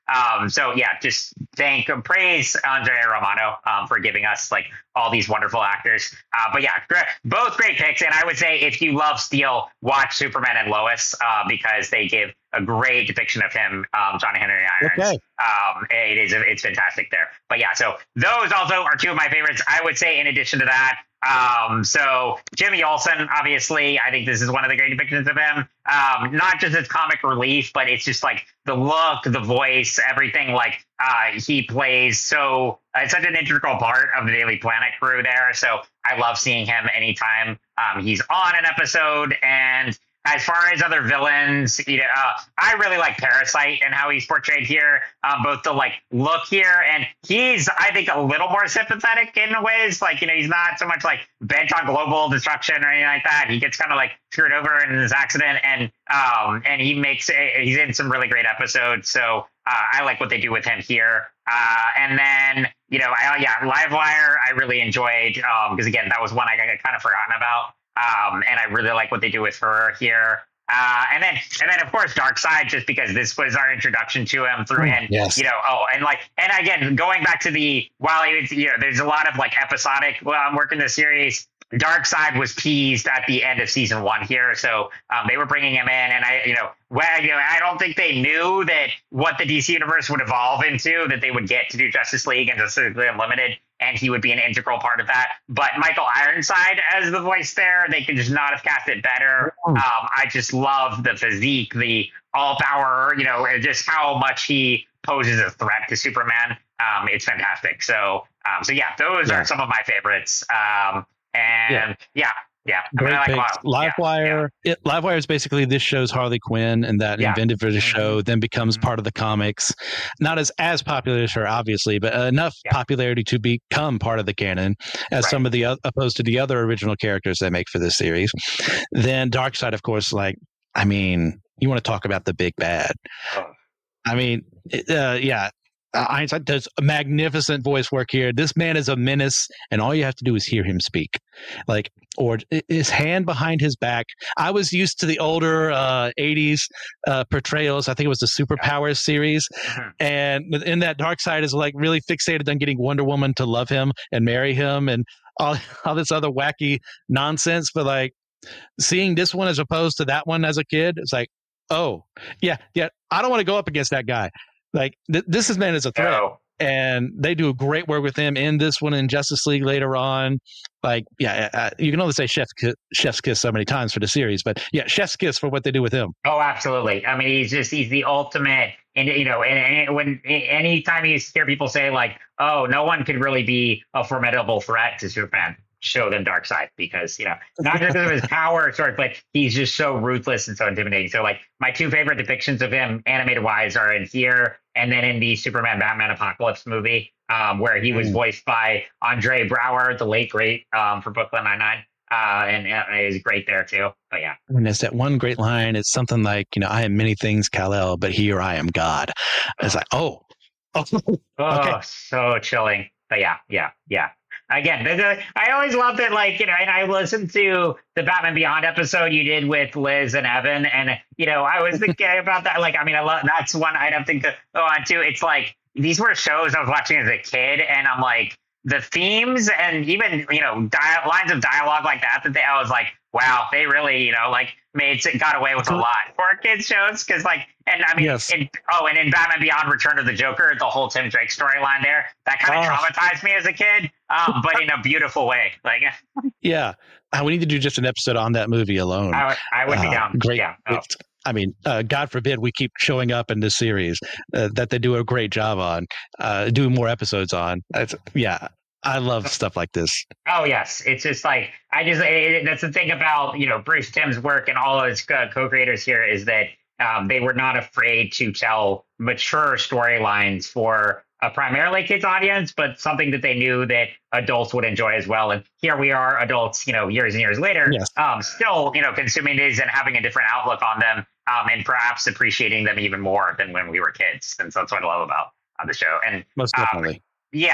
Um, so yeah, just thank praise Andrea Romano um, for giving us like all these wonderful actors. Uh, but yeah, great, both great picks. And I would say if you love Steel, watch Superman and Lois uh, because they give a great depiction of him, um, John Henry Irons. Okay. Um, it is it's fantastic there. But yeah, so those also are two of my favorites. I would say in addition to that, um, so Jimmy Olsen, obviously, I think this is one of the great depictions of him. Um, not just as comic relief, but it's just like the look, the voice, everything. Like uh, he plays so uh, it's such an integral part of the Daily Planet crew there. So I love seeing him anytime um, he's on an episode. And as far as other villains, you know, uh, I really like Parasite and how he's portrayed here, um, both the like look here, and he's, I think, a little more sympathetic in ways. Like, you know, he's not so much like bent on global destruction or anything like that. He gets kind of like screwed over in this accident, and um, and he makes he's in some really great episodes. So uh, I like what they do with him here. Uh, and then, you know, I, yeah, Livewire, I really enjoyed because um, again, that was one I got kind of forgotten about. Um, and I really like what they do with her here. Uh, and then, and then of course, Darkseid, just because this was our introduction to him through, and, yes. you know, oh, and like, and again, going back to the, while he was, you know, there's a lot of like episodic, well, I'm working this series, Darkseid was teased at the end of season one here. So um, they were bringing him in, and I, you know, well, you know, I don't think they knew that what the D C universe would evolve into, that they would get to do Justice League and Justice League Unlimited, and he would be an integral part of that. But Michael Ironside as the voice there, they could just not have cast it better. Um, I just love the physique, the all power, you know, just how much he poses a threat to Superman. Um, it's fantastic. So, um, so yeah, those yeah. are some of my favorites. Um, and yeah. yeah. Yeah, great I mean, picks. Like Livewire. Yeah, yeah. It, Livewire is basically this show's Harley Quinn, and that yeah. invented for the show, mm-hmm. then becomes mm-hmm. part of the comics. Not as as popular as her, obviously, but enough yeah. popularity to become part of the canon, as right. some of the uh, opposed to the other original characters they make for this series. Then Darkseid, of course, like I mean, you want to talk about the big bad? Oh. I mean, uh, yeah. Uh, Ironside does a magnificent voice work here. This man is a menace, and all you have to do is hear him speak. Like, or his hand behind his back. I was used to the older uh, eighties uh, portrayals. I think it was the Superpowers series. Mm-hmm. And in that, Darkseid is like really fixated on getting Wonder Woman to love him and marry him and all, all this other wacky nonsense. But like seeing this one as opposed to that one as a kid, it's like, oh, yeah, yeah, I don't want to go up against that guy. Like th- this is man is a threat, no. and they do a great work with him in this one in Justice League later on. Like, yeah, uh, you can only say chef's kiss, chef's kiss so many times for the series, but yeah, chef's kiss for what they do with him. Oh, absolutely. I mean, he's just he's the ultimate. And you know, and, and when anytime you hear people say like, "Oh, no one could really be a formidable threat to Superman," show them Darkseid, because you know, not just because of his power, sort of, but he's just so ruthless and so intimidating. So like my two favorite depictions of him animated wise are in here and then in the Superman Batman Apocalypse movie, um, where he was mm. voiced by Andre Braugher, the late great um, for Brooklyn Nine-Nine. Uh, and, and it was great there too. But yeah. And there's that one great line. It's something like, you know, I am many things, Kal-El, but here I am God. It's like, oh, oh, oh okay. So chilling. But yeah, yeah, yeah. Again, I always loved it, like, you know, and I listened to the Batman Beyond episode you did with Liz and Evan, and, you know, I was thinking about that. Like, I mean, I love, that's one I'd have to go on to. It's like, these were shows I was watching as a kid, and I'm like, the themes and even, you know, dia- lines of dialogue like that, that they, I was like, wow, they really, you know, like made got away with a lot for kids shows. Cause like, and I mean, yes. in, oh, and in Batman Beyond Return of the Joker, the whole Tim Drake storyline there, that kind of oh. traumatized me as a kid, um, but in a beautiful way. Like, yeah, uh, we need to do just an episode on that movie alone. I, I would be uh, down. Great. Yeah. Oh. I mean, uh, God forbid we keep showing up in this series uh, that they do a great job on, uh, doing more episodes on. It's, yeah. I love stuff like this. Oh, yes. It's just like, I just, it, that's the thing about, you know, Bruce Timm's work and all of his uh, co-creators here is that um, they were not afraid to tell mature storylines for a primarily kids audience, but something that they knew that adults would enjoy as well. And here we are, adults, you know, years and years later, yes. um, still, you know, consuming these and having a different outlook on them, um, and perhaps appreciating them even more than when we were kids. And so that's what I love about uh, the show. And most definitely. Um, yeah.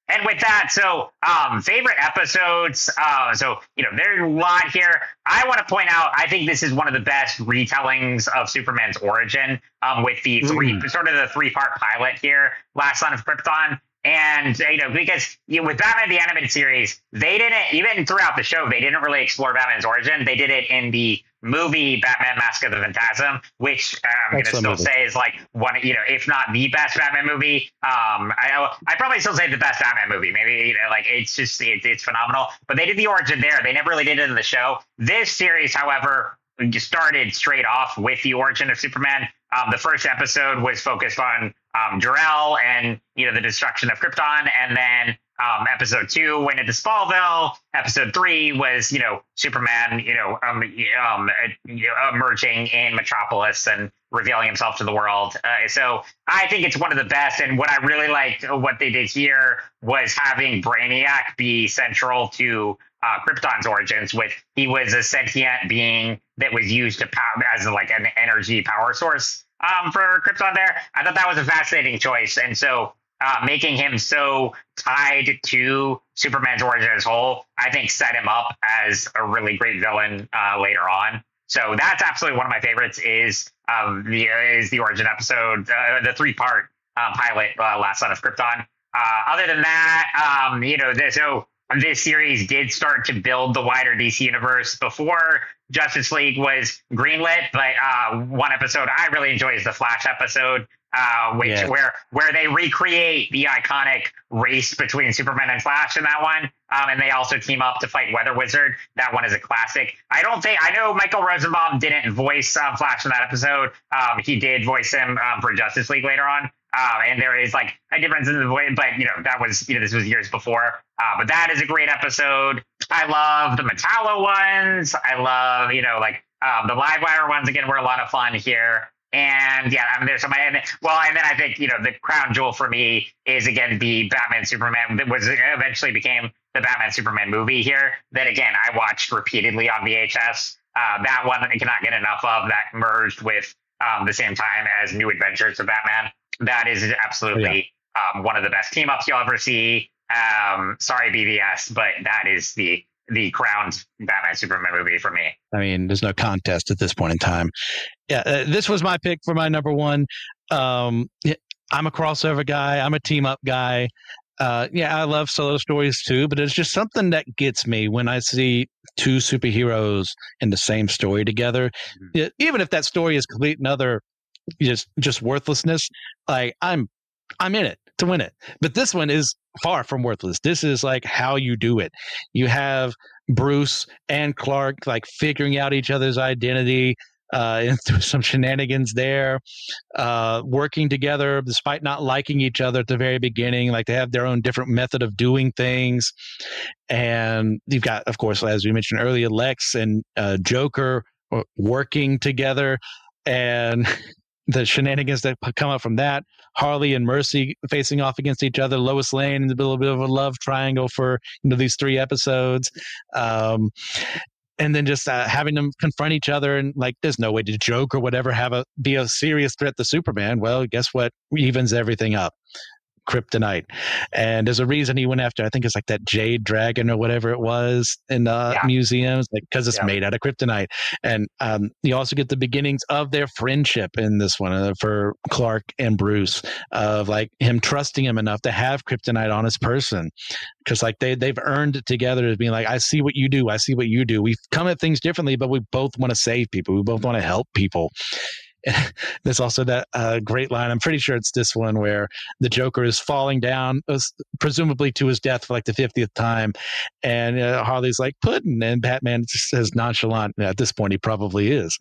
And with that, so um, favorite episodes. Uh, so you know, there's a lot here. I want to point out. I think this is one of the best retellings of Superman's origin. Um, with the three, mm. sort of the three-part pilot here, Last Son of Krypton. And, you know, because you know, with Batman the Animated Series, they didn't, even throughout the show, they didn't really explore Batman's origin. They did it in the movie Batman Mask of the Phantasm, which uh, I'm going to still movie. say is like one, you know, if not the best Batman movie. Um, I I probably still say the best Batman movie. Maybe, you know, like it's just, it, it's phenomenal. But they did the origin there. They never really did it in the show. This series, however, started straight off with the origin of Superman. Um, the first episode was focused on um, Jor-El and, you know, the destruction of Krypton. And then um, episode two went into Smallville. Episode three was, you know, Superman, you know, um, um, emerging in Metropolis and revealing himself to the world. Uh, so I think it's one of the best. And what I really liked, what they did here was having Brainiac be central to Uh, Krypton's origins. With he was a sentient being that was used to power as like an energy power source um, for Krypton there. I thought that was a fascinating choice. And so uh, making him so tied to Superman's origin as a whole, I think set him up as a really great villain uh, later on. So that's absolutely one of my favorites is um, the, is the origin episode, uh, the three-part uh, pilot, uh, Last Son of Krypton. Uh, other than that, um, you know, there's so this series did start to build the wider D C universe before Justice League was greenlit, but uh, one episode I really enjoy is the Flash episode, uh, which yes. where where they recreate the iconic race between Superman and Flash in that one, um, and they also team up to fight Weather Wizard. That one is a classic. I don't think I know Michael Rosenbaum didn't voice um, Flash in that episode. Um, he did voice him um, for Justice League later on. Uh, and there is like a difference in the way, but you know, that was, you know, this was years before. Uh, but that is a great episode. I love the Metallo ones. I love, you know, like um, the Livewire ones again were a lot of fun here. And yeah, I mean, there's some, and, well, and then I think, you know, the crown jewel for me is again the Batman Superman that was eventually became the Batman Superman movie here. That again, I watched repeatedly on V H S. Uh, that one I cannot get enough of. That merged with um, the same time as New Adventures of Batman. That is absolutely yeah. um, one of the best team ups you'll ever see. Um, sorry, B V S, but that is the the crowned Batman Superman movie for me. I mean, there's no contest at this point in time. Yeah, uh, this was my pick for my number one. Um, I'm a crossover guy. I'm a team up guy. Uh, yeah, I love solo stories too, but it's just something that gets me when I see two superheroes in the same story together. Mm-hmm. It, even if that story is complete and utter just just worthlessness, like I'm I'm in it to win it. But this one is far from worthless. This is like how you do it. You have Bruce and Clark like figuring out each other's identity uh, and through some shenanigans there, uh, working together despite not liking each other at the very beginning. Like they have their own different method of doing things. And you've got, of course, as we mentioned earlier, Lex and uh, Joker working together, and the shenanigans that come up from that, Harley and Mercy facing off against each other, Lois Lane and a little bit of a love triangle for, you know, these three episodes. Um, and then just uh, having them confront each other, and like, there's no way to joke or whatever, have a, be a serious threat to Superman. Well, guess what? Evens everything up. Kryptonite. And there's a reason he went after, I think it's like that Jade Dragon or whatever it was in the yeah. museums, like because it's yeah. made out of kryptonite. And um, you also get the beginnings of their friendship in this one uh, for Clark and Bruce, of like him trusting him enough to have kryptonite on his person, because like they they've earned it together as being like, I see what you do, I see what you do. We come at things differently, but we both want to save people. We both want to help people. There's also that uh, great line, I'm pretty sure it's this one, where the Joker is falling down, uh, presumably to his death for like the fiftieth time. And uh, Harley's like, pudding. And Batman just says nonchalant, at this point, he probably is.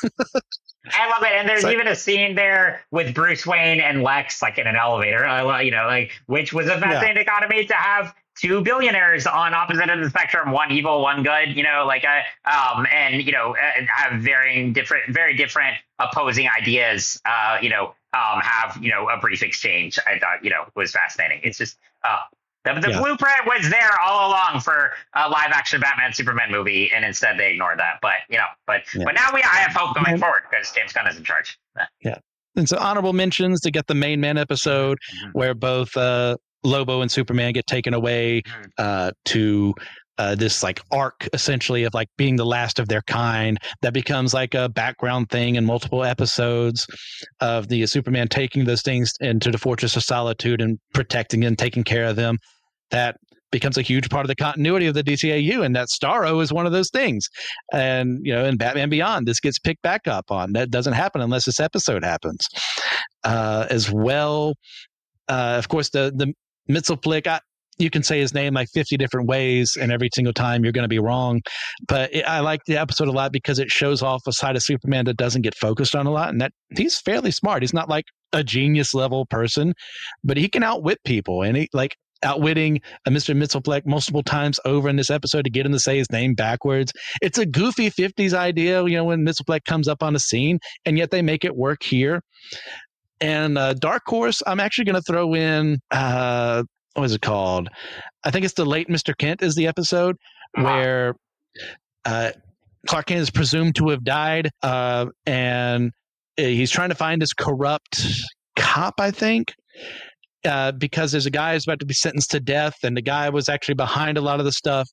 I love it. And there's like, even a scene there with Bruce Wayne and Lex, like in an elevator, uh, you know, like, which was a fascinating yeah. dichotomy to have two billionaires on opposite ends of the spectrum, one evil, one good, you know, like, uh, um, and, you know, uh, have varying different, very different opposing ideas, uh, you know, um, have, you know, a brief exchange. I thought, you know, was fascinating. It's just, uh, the, the yeah. blueprint was there all along for a live action Batman Superman movie, and instead they ignored that. But, you know, but, yeah. but now we, I have hope going forward because James Gunn is in charge. Yeah. And so honorable mentions to get the Main Man episode, mm-hmm. where both, uh, Lobo and Superman get taken away uh, to uh, this like arc essentially of like being the last of their kind that becomes like a background thing in multiple episodes of the Superman taking those things into the Fortress of Solitude and protecting and taking care of them. That becomes a huge part of the continuity of the D C A U, and that Starro is one of those things. And, you know, in Batman Beyond, this gets picked back up on. That doesn't happen unless this episode happens. Uh, as well, uh, of course, the, the Mxyzptlk, I, you can say his name like fifty different ways, and every single time you're going to be wrong. But it, I like the episode a lot because it shows off a side of Superman that doesn't get focused on a lot, and that he's fairly smart. He's not like a genius level person, but he can outwit people, and he like outwitting a Mister Mxyzptlk multiple times over in this episode to get him to say his name backwards. It's a goofy fifties idea, you know, when Mxyzptlk comes up on the scene, and yet they make it work here. And uh, Dark Horse, I'm actually going to throw in, uh, what is it called? I think it's The Late Mister Kent is the episode where uh, Clark Kent is presumed to have died, uh, and he's trying to find this corrupt cop, I think. Uh, because there's a guy who's about to be sentenced to death, and the guy was actually behind a lot of the stuff.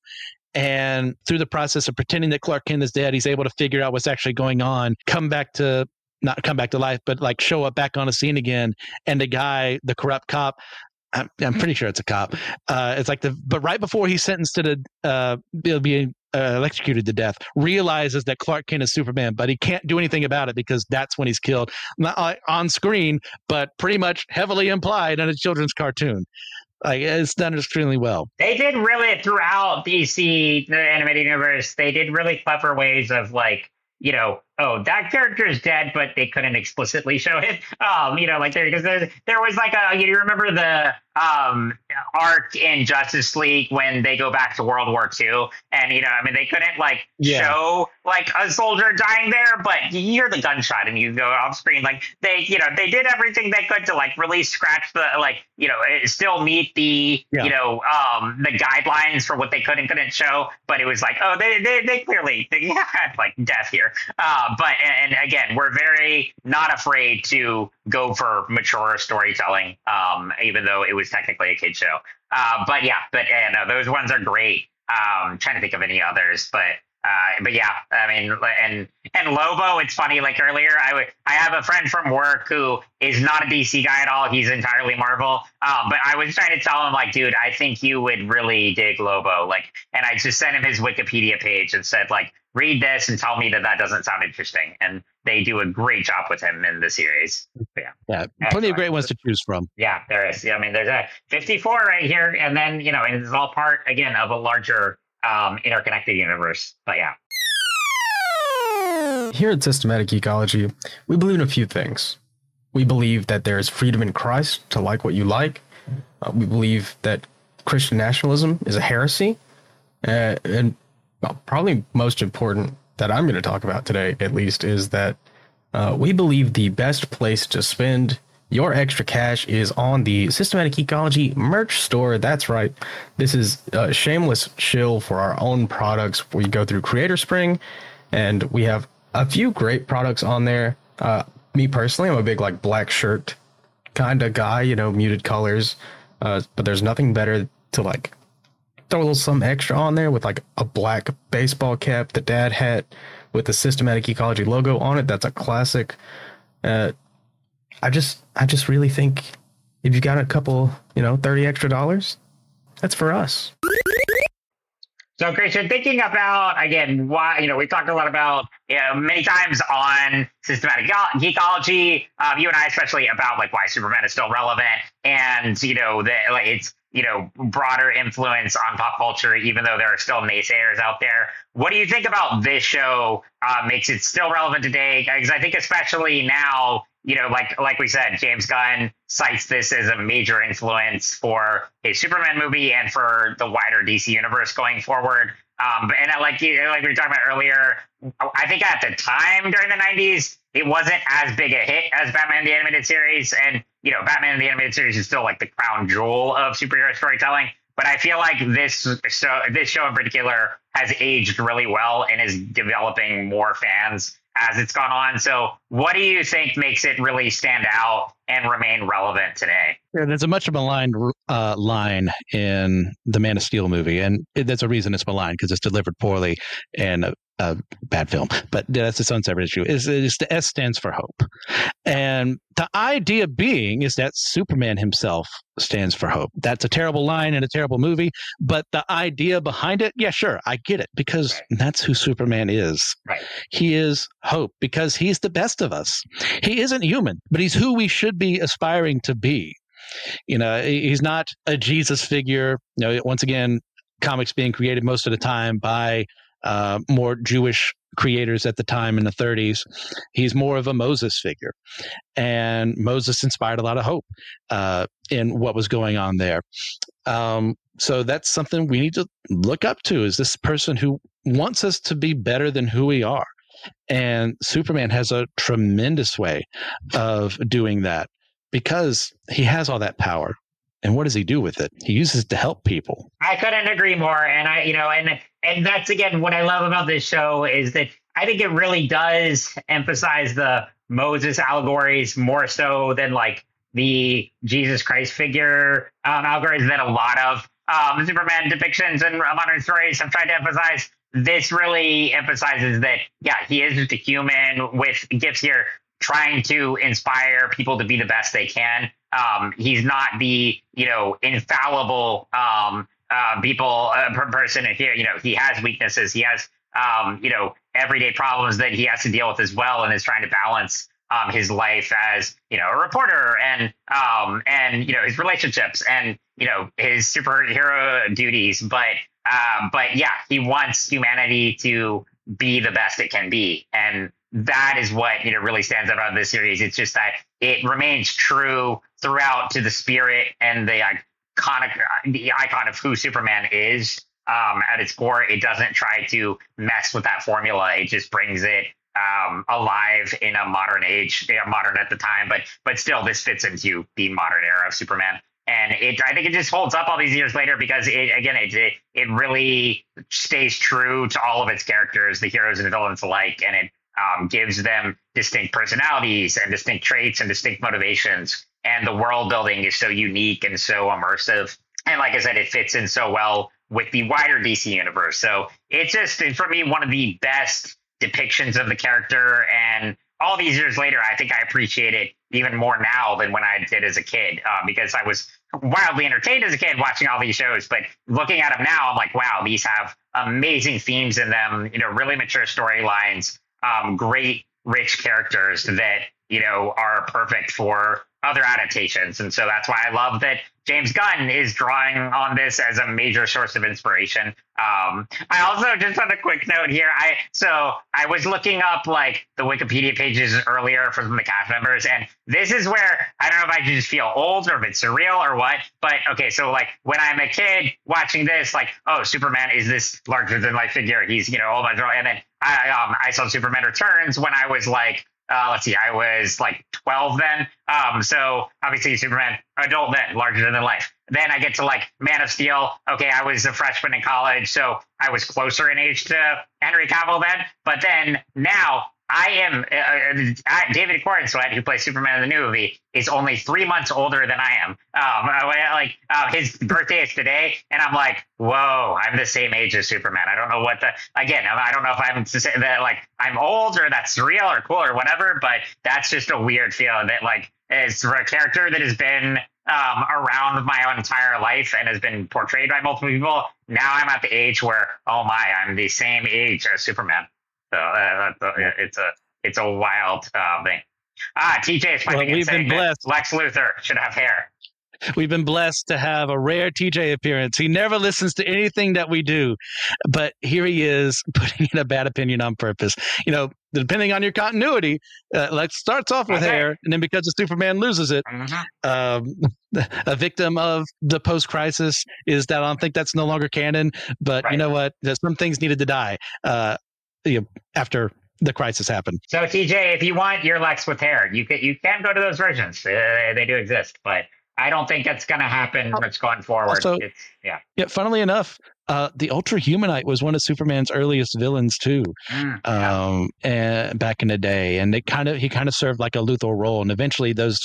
And through the process of pretending that Clark Kent is dead, he's able to figure out what's actually going on, come back to, not come back to life, but like show up back on a scene again. And the guy, the corrupt cop, I'm, I'm pretty sure it's a cop. Uh, it's like the, but right before he's sentenced to the, uh, being uh, electrocuted to death, realizes that Clark Kent is Superman, but he can't do anything about it because that's when he's killed. Not on screen, but pretty much heavily implied in a children's cartoon. Like, it's done extremely well. They did really, throughout D C, the animated universe, they did really clever ways of like, you know, oh, that character is dead, but they couldn't explicitly show it. Um, you know, like there, because there, there was like a, you remember the um arc in Justice League when they go back to World War Two, and you know, I mean, they couldn't like yeah. show like a soldier dying there, but you hear the gunshot and you go off screen. Like they, you know, they did everything they could to like really scratch the like, you know, still meet the, yeah. you know, um the guidelines for what they could and couldn't show, but it was like, oh, they they, they clearly they had like death here. Um, but and, and again, we're very not afraid to go for mature storytelling, um, even though it was technically a kid show. Uh, but yeah, but uh, no, those ones are great. Um, trying to think of any others, but uh, but yeah, I mean, and and Lobo, it's funny. Like earlier, I would I have a friend from work who is not a D C guy at all. He's entirely Marvel. Um, but I was trying to tell him, like, dude, I think you would really dig Lobo. Like, and I just sent him his Wikipedia page and said, like, read this and tell me that that doesn't sound interesting. And they do a great job with him in the series. But yeah, yeah, plenty of great ones to choose from. Yeah, there is. Yeah, I mean, there's a fifty-four right here, and then you know, and it's all part again of a larger um, interconnected universe. But yeah. Here at Systematic Geekology, we believe in a few things. We believe that there is freedom in Christ to like what you like. Uh, we believe that Christian nationalism is a heresy. Uh, and well, probably most important that I'm going to talk about today, at least, is that uh, we believe the best place to spend your extra cash is on the Systematic Geekology merch store. That's right. This is a shameless shill for our own products. We go through Creator Spring, and we have a few great products on there. Uh, me personally, I'm a big like black shirt kind of guy, you know, muted colors. Uh, but there's nothing better to like throw a little something extra on there with like a black baseball cap, the dad hat with the Systematic Geekology logo on it. That's a classic. Uh, I just, I just really think if you got a couple, you know, thirty extra dollars, that's for us. So, Christian, thinking about, again, why, you know, we've talked a lot about, you know, many times on Systematic Geekology, um, you and I especially, about, like, why Superman is still relevant and, you know, the, like, it's, you know, broader influence on pop culture, even though there are still naysayers out there. What do you think about this show uh, makes it still relevant today? Because I think especially now, you know, like like we said, James Gunn cites this as a major influence for his Superman movie and for the wider D C universe going forward. Um, but and like you like we were talking about earlier, I think at the time during the nineties, it wasn't as big a hit as Batman the Animated Series, and you know, Batman the Animated Series is still like the crown jewel of superhero storytelling. But I feel like this show, this show in particular has aged really well and is developing more fans as it's gone on. So what do you think makes it really stand out and remain relevant today. Yeah, there's a much maligned uh, line in the Man of Steel movie, and it, there's a reason it's maligned because it's delivered poorly and a, a bad film. But that's its own separate issue. Is is the S stands for hope, and the idea being is that Superman himself stands for hope. That's a terrible line in a terrible movie, but the idea behind it, yeah, sure, I get it because Right. that's who Superman is. Right. He is hope because he's the best of us. He isn't human, but he's who we should be aspiring to be. You know, he's not a Jesus figure. You know, once again, comics being created most of the time by uh, more Jewish creators at the time in the thirties. He's more of a Moses figure, and Moses inspired a lot of hope uh, in what was going on there. Um, so that's something we need to look up to. Is this person who wants us to be better than who we are? And Superman has a tremendous way of doing that, because he has all that power. And what does he do with it? He uses it to help people. I couldn't agree more. And I, you know, and and that's again what I love about this show is that I think it really does emphasize the Moses allegories more so than like the Jesus Christ figure um, allegories that a lot of um, Superman depictions and modern stories have tried to emphasize. This really emphasizes that, yeah, he is just a human with gifts here, trying to inspire people to be the best they can. Um, he's not the, you know, infallible um, uh, people uh, per person here. You know, he has weaknesses. He has, um, you know, everyday problems that he has to deal with as well, and is trying to balance um, his life as, you know, a reporter and um, and you know, his relationships and, you know, his superhero duties. But um, but yeah, he wants humanity to be the best it can be, and that is what, you know, really stands out about this series. It's just that it remains true throughout to the spirit and the iconic, the icon of who Superman is um, at its core. It doesn't try to mess with that formula. It just brings it um, alive in a modern age, you know, modern at the time, but but still, this fits into the modern era of Superman. And it, I think it just holds up all these years later because, it, again, it, it it really stays true to all of its characters, the heroes and the villains alike, and it Um, gives them distinct personalities and distinct traits and distinct motivations. And the world building is so unique and so immersive. And like I said, it fits in so well with the wider D C universe. So it's just, for me, one of the best depictions of the character. And all these years later, I think I appreciate it even more now than when I did as a kid, uh, because I was wildly entertained as a kid watching all these shows. But looking at them now, I'm like, wow, these have amazing themes in them, you know, really mature storylines. Um, great, rich characters that, you know, are perfect for other adaptations. And so that's why I love that James Gunn is drawing on this as a major source of inspiration. Um, I also, just on a quick note here, I so I was looking up like the Wikipedia pages earlier from the cast members, and this is where I don't know if I just feel old or if it's surreal or what, but okay, so like when I'm a kid watching this, like, oh, Superman is this larger than life figure. He's, you know, all my, and then I um I saw Superman Returns when I was like, Uh, let's see, I was like twelve then. Um, so obviously Superman, adult then, larger than life. Then I get to like Man of Steel. Okay, I was a freshman in college, so I was closer in age to Henry Cavill then. But then now I am, uh, uh, David Corenswet, who plays Superman in the new movie, is only three months older than I am. Um, uh, like uh, his birthday is today, and I'm like, whoa, I'm the same age as Superman. I don't know what the, again, I don't know if I'm to say that like I'm old or that's real or cool or whatever, but that's just a weird feeling that like it's for a character that has been um, around my entire life and has been portrayed by multiple people. Now I'm at the age where, oh my, I'm the same age as Superman. So uh, that's a, it's a it's a wild uh, thing. Ah, T J is Well, piping in we've been saying that blessed. Lex Luthor should have hair. We've been blessed to have a rare T J appearance. He never listens to anything that we do, but here he is putting in a bad opinion on purpose. You know, depending on your continuity, uh, Lex starts off with Okay. hair, and then because of Superman loses it, Mm-hmm. um, a victim of the post-crisis is that I don't think that's no longer canon. But Right. you know what? There's some things needed to die uh, you know, after the crisis happened. So T J, if you want your Lex with hair, you can you can go to those versions. Uh, they do exist, but I don't think it's going to happen much going forward. Also- it's, yeah. Yeah, funnily enough, uh, the Ultra Humanite was one of Superman's earliest villains too. Mm, yeah. um, and back in the day, and they kind of he kind of served like a Luthor role, and eventually those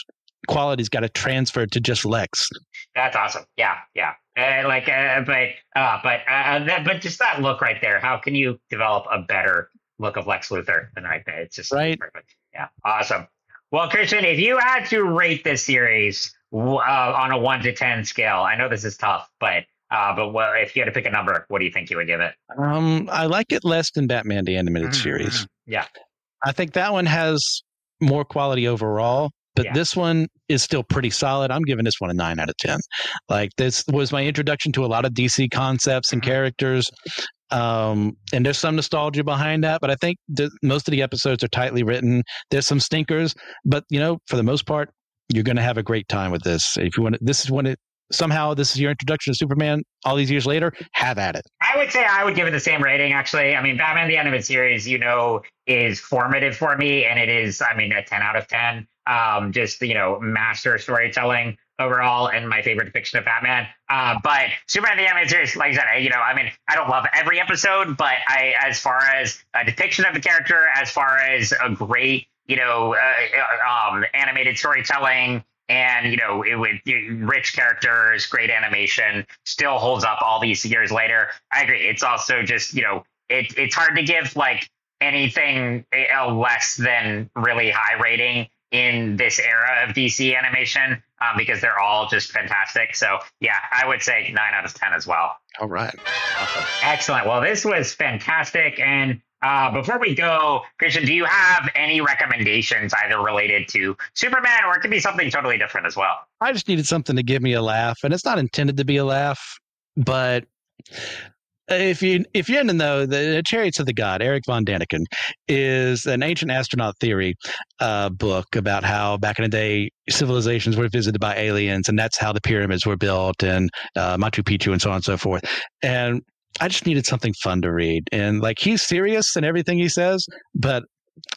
qualities got to transfer to just Lex. That's awesome. Yeah, yeah. Uh, like, uh, but, uh, but, uh, that, but just that look right there. How can you develop a better look of Lex Luthor than right there? It's just right. Perfect. Yeah, awesome. Well, Christian, if you had to rate this series uh, on a one to ten scale, I know this is tough, but uh, but well, if you had to pick a number, what do you think you would give it? Um, I like it less than Batman the Animated Mm-hmm. Series. Yeah, I think that one has more quality overall. But Yeah. this one is still pretty solid. I'm giving this one a nine out of ten. Like, this was my introduction to a lot of D C concepts and Mhm. characters. Um, and there's some nostalgia behind that, but I think the, most of the episodes are tightly written. There's some stinkers, but you know, for the most part, you're going to have a great time with this. If you want, to, this is when it somehow this is your introduction to Superman. All these years later, have at it. I would say I would give it the same rating, actually. I mean, Batman the Animated Series, you know, is formative for me, and it is, I mean, a ten out of ten. Um, just, you know, master storytelling overall, and my favorite depiction of Batman. Uh, but Superman the Animated Series, like I said, I, you know, I mean, I don't love every episode, but I, as far as a depiction of the character, as far as a great, you know, uh, um, animated storytelling, and, you know, it would rich characters, great animation, still holds up all these years later. I agree. It's also just, you know, it, it's hard to give like anything a less than really high rating in this era of D C animation, um, because they're all just fantastic. So yeah, I would say nine out of ten as well. All right. Awesome. Excellent. Well, this was fantastic. And uh, before we go, Christian, do you have any recommendations either related to Superman, or it could be something totally different as well? I just needed something to give me a laugh, and it's not intended to be a laugh, but if you if you didn't know, the Chariots of the God, Eric von Daniken, is an ancient astronaut theory uh, book about how back in the day civilizations were visited by aliens, and that's how the pyramids were built, and uh, Machu Picchu, and so on and so forth. And I just needed something fun to read, and like, he's serious in everything he says, but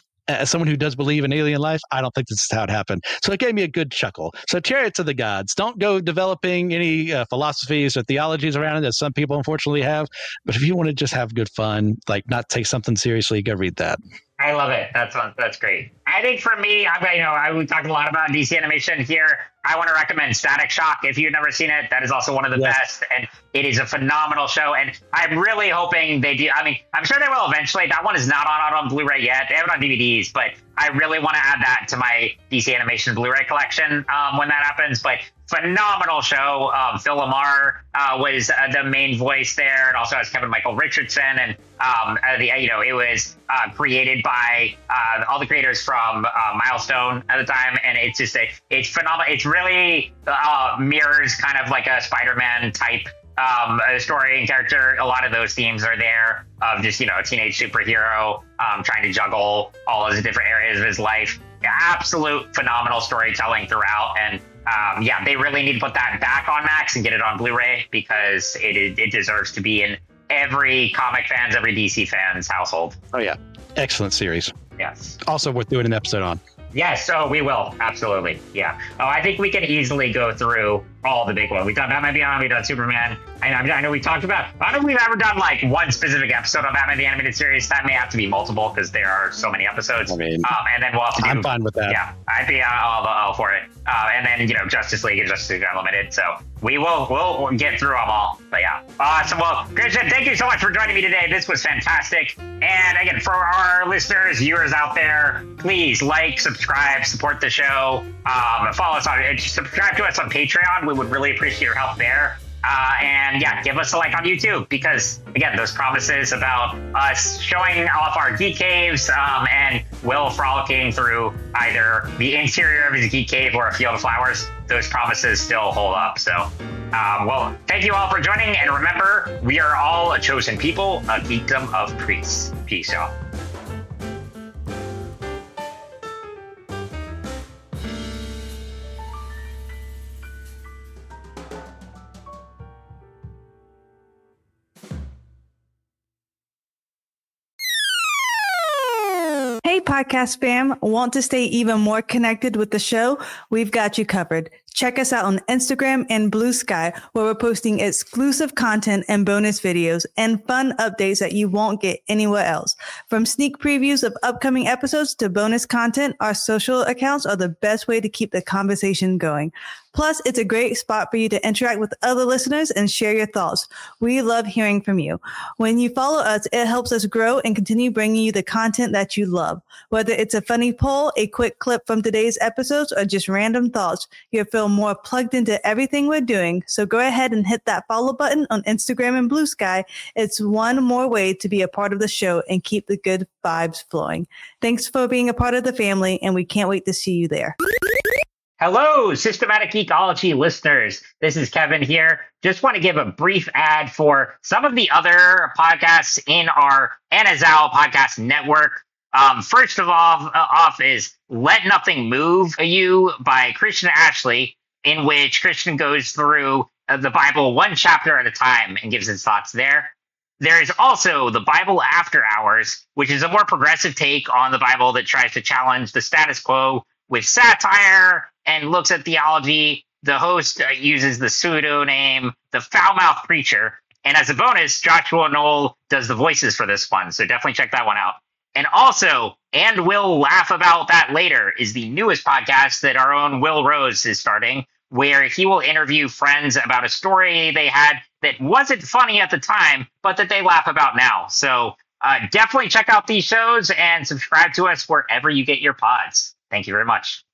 as someone who does believe in alien life, I don't think this is how it happened. So it gave me a good chuckle. So Chariots of the Gods, don't go developing any uh, philosophies or theologies around it, as some people unfortunately have. But if you want to just have good fun, like not take something seriously, go read that. I love it. That's that's great. I think for me, I you know I we talked a lot about D C animation here. I want to recommend Static Shock. If you've never seen it, that is also one of the Yes. best, and it is a phenomenal show. And I'm really hoping they do. I mean, I'm sure they will eventually. That one is not on out on Blu-ray yet. They have it on D V Ds, but I really want to add that to my D C animation Blu-ray collection um, when that happens. But phenomenal show. Um, Phil Lamar uh, was uh, the main voice there, and also has Kevin Michael Richardson, and um, uh, the you know it was uh, created by uh, all the creators from uh, Milestone at the time, and it's just a it's phenomenal. It's really uh, mirrors kind of like a Spider-Man type um, a story and character. A lot of those themes are there of just, you know, a teenage superhero um, trying to juggle all of the different areas of his life. Absolute phenomenal storytelling throughout. And um, yeah, they really need to put that back on Max and get it on Blu-ray, because it it deserves to be in every comic fan's, every D C fan's household. Oh, yeah. Excellent series. Yes. Also worth doing an episode on. Yes, so we will. Absolutely. Yeah. Oh, I think we can easily go through all the big ones. We've done Batman Beyond, we've done Superman. I know, I know we talked about, I don't know if we've ever done like one specific episode on Batman the Animated Series. That may have to be multiple because there are so many episodes. I mean, um, and then we'll have to do, I'm fine with that. Yeah, I'd be uh, all, all for it. Uh, and then, you know, Justice League and Justice League Unlimited. So we will we'll, we'll get through them all. But yeah. Awesome. Well, Christian, thank you so much for joining me today. This was fantastic. And again, for our listeners, viewers out there, please like, subscribe, support the show. Um, follow us on, subscribe to us on Patreon. We would really appreciate your help there. Uh, and yeah, give us a like on YouTube, because again, those promises about us showing off our geek caves um, and Will frolicking through either the interior of his geek cave or a field of flowers, those promises still hold up. So, um, well, thank you all for joining. And remember, we are all a chosen people, a geekdom of priests. Peace, y'all. Hey, podcast fam, want to stay even more connected with the show? We've got you covered. Check us out on Instagram and Blue Sky, where we're posting exclusive content and bonus videos and fun updates that you won't get anywhere else. From sneak previews of upcoming episodes to bonus content, our social accounts are the best way to keep the conversation going. Plus, it's a great spot for you to interact with other listeners and share your thoughts. We love hearing from you. When you follow us, it helps us grow and continue bringing you the content that you love. Whether it's a funny poll, a quick clip from today's episodes, or just random thoughts, you'll feel more plugged into everything we're doing. So go ahead and hit that follow button on Instagram and Blue Sky. It's one more way to be a part of the show and keep the good vibes flowing. Thanks for being a part of the family, and we can't wait to see you there. Hello, Systematic Geekology listeners. This is Kevin here. Just want to give a brief ad for some of the other podcasts in our Anazao podcast network. Um, first of all, uh, off is Let Nothing Move You by Christian Ashley, in which Christian goes through uh, the Bible one chapter at a time and gives his thoughts there. There is also the Bible After Hours, which is a more progressive take on the Bible that tries to challenge the status quo with satire and looks at theology. The host uh, uses the pseudonym The Foul-Mouthed Preacher. And as a bonus, Joshua Knoll does the voices for this one. So definitely check that one out. And also, And We'll Laugh About That Later is the newest podcast that our own Will Rose is starting, where he will interview friends about a story they had that wasn't funny at the time, but that they laugh about now. So uh, definitely check out these shows and subscribe to us wherever you get your pods. Thank you very much.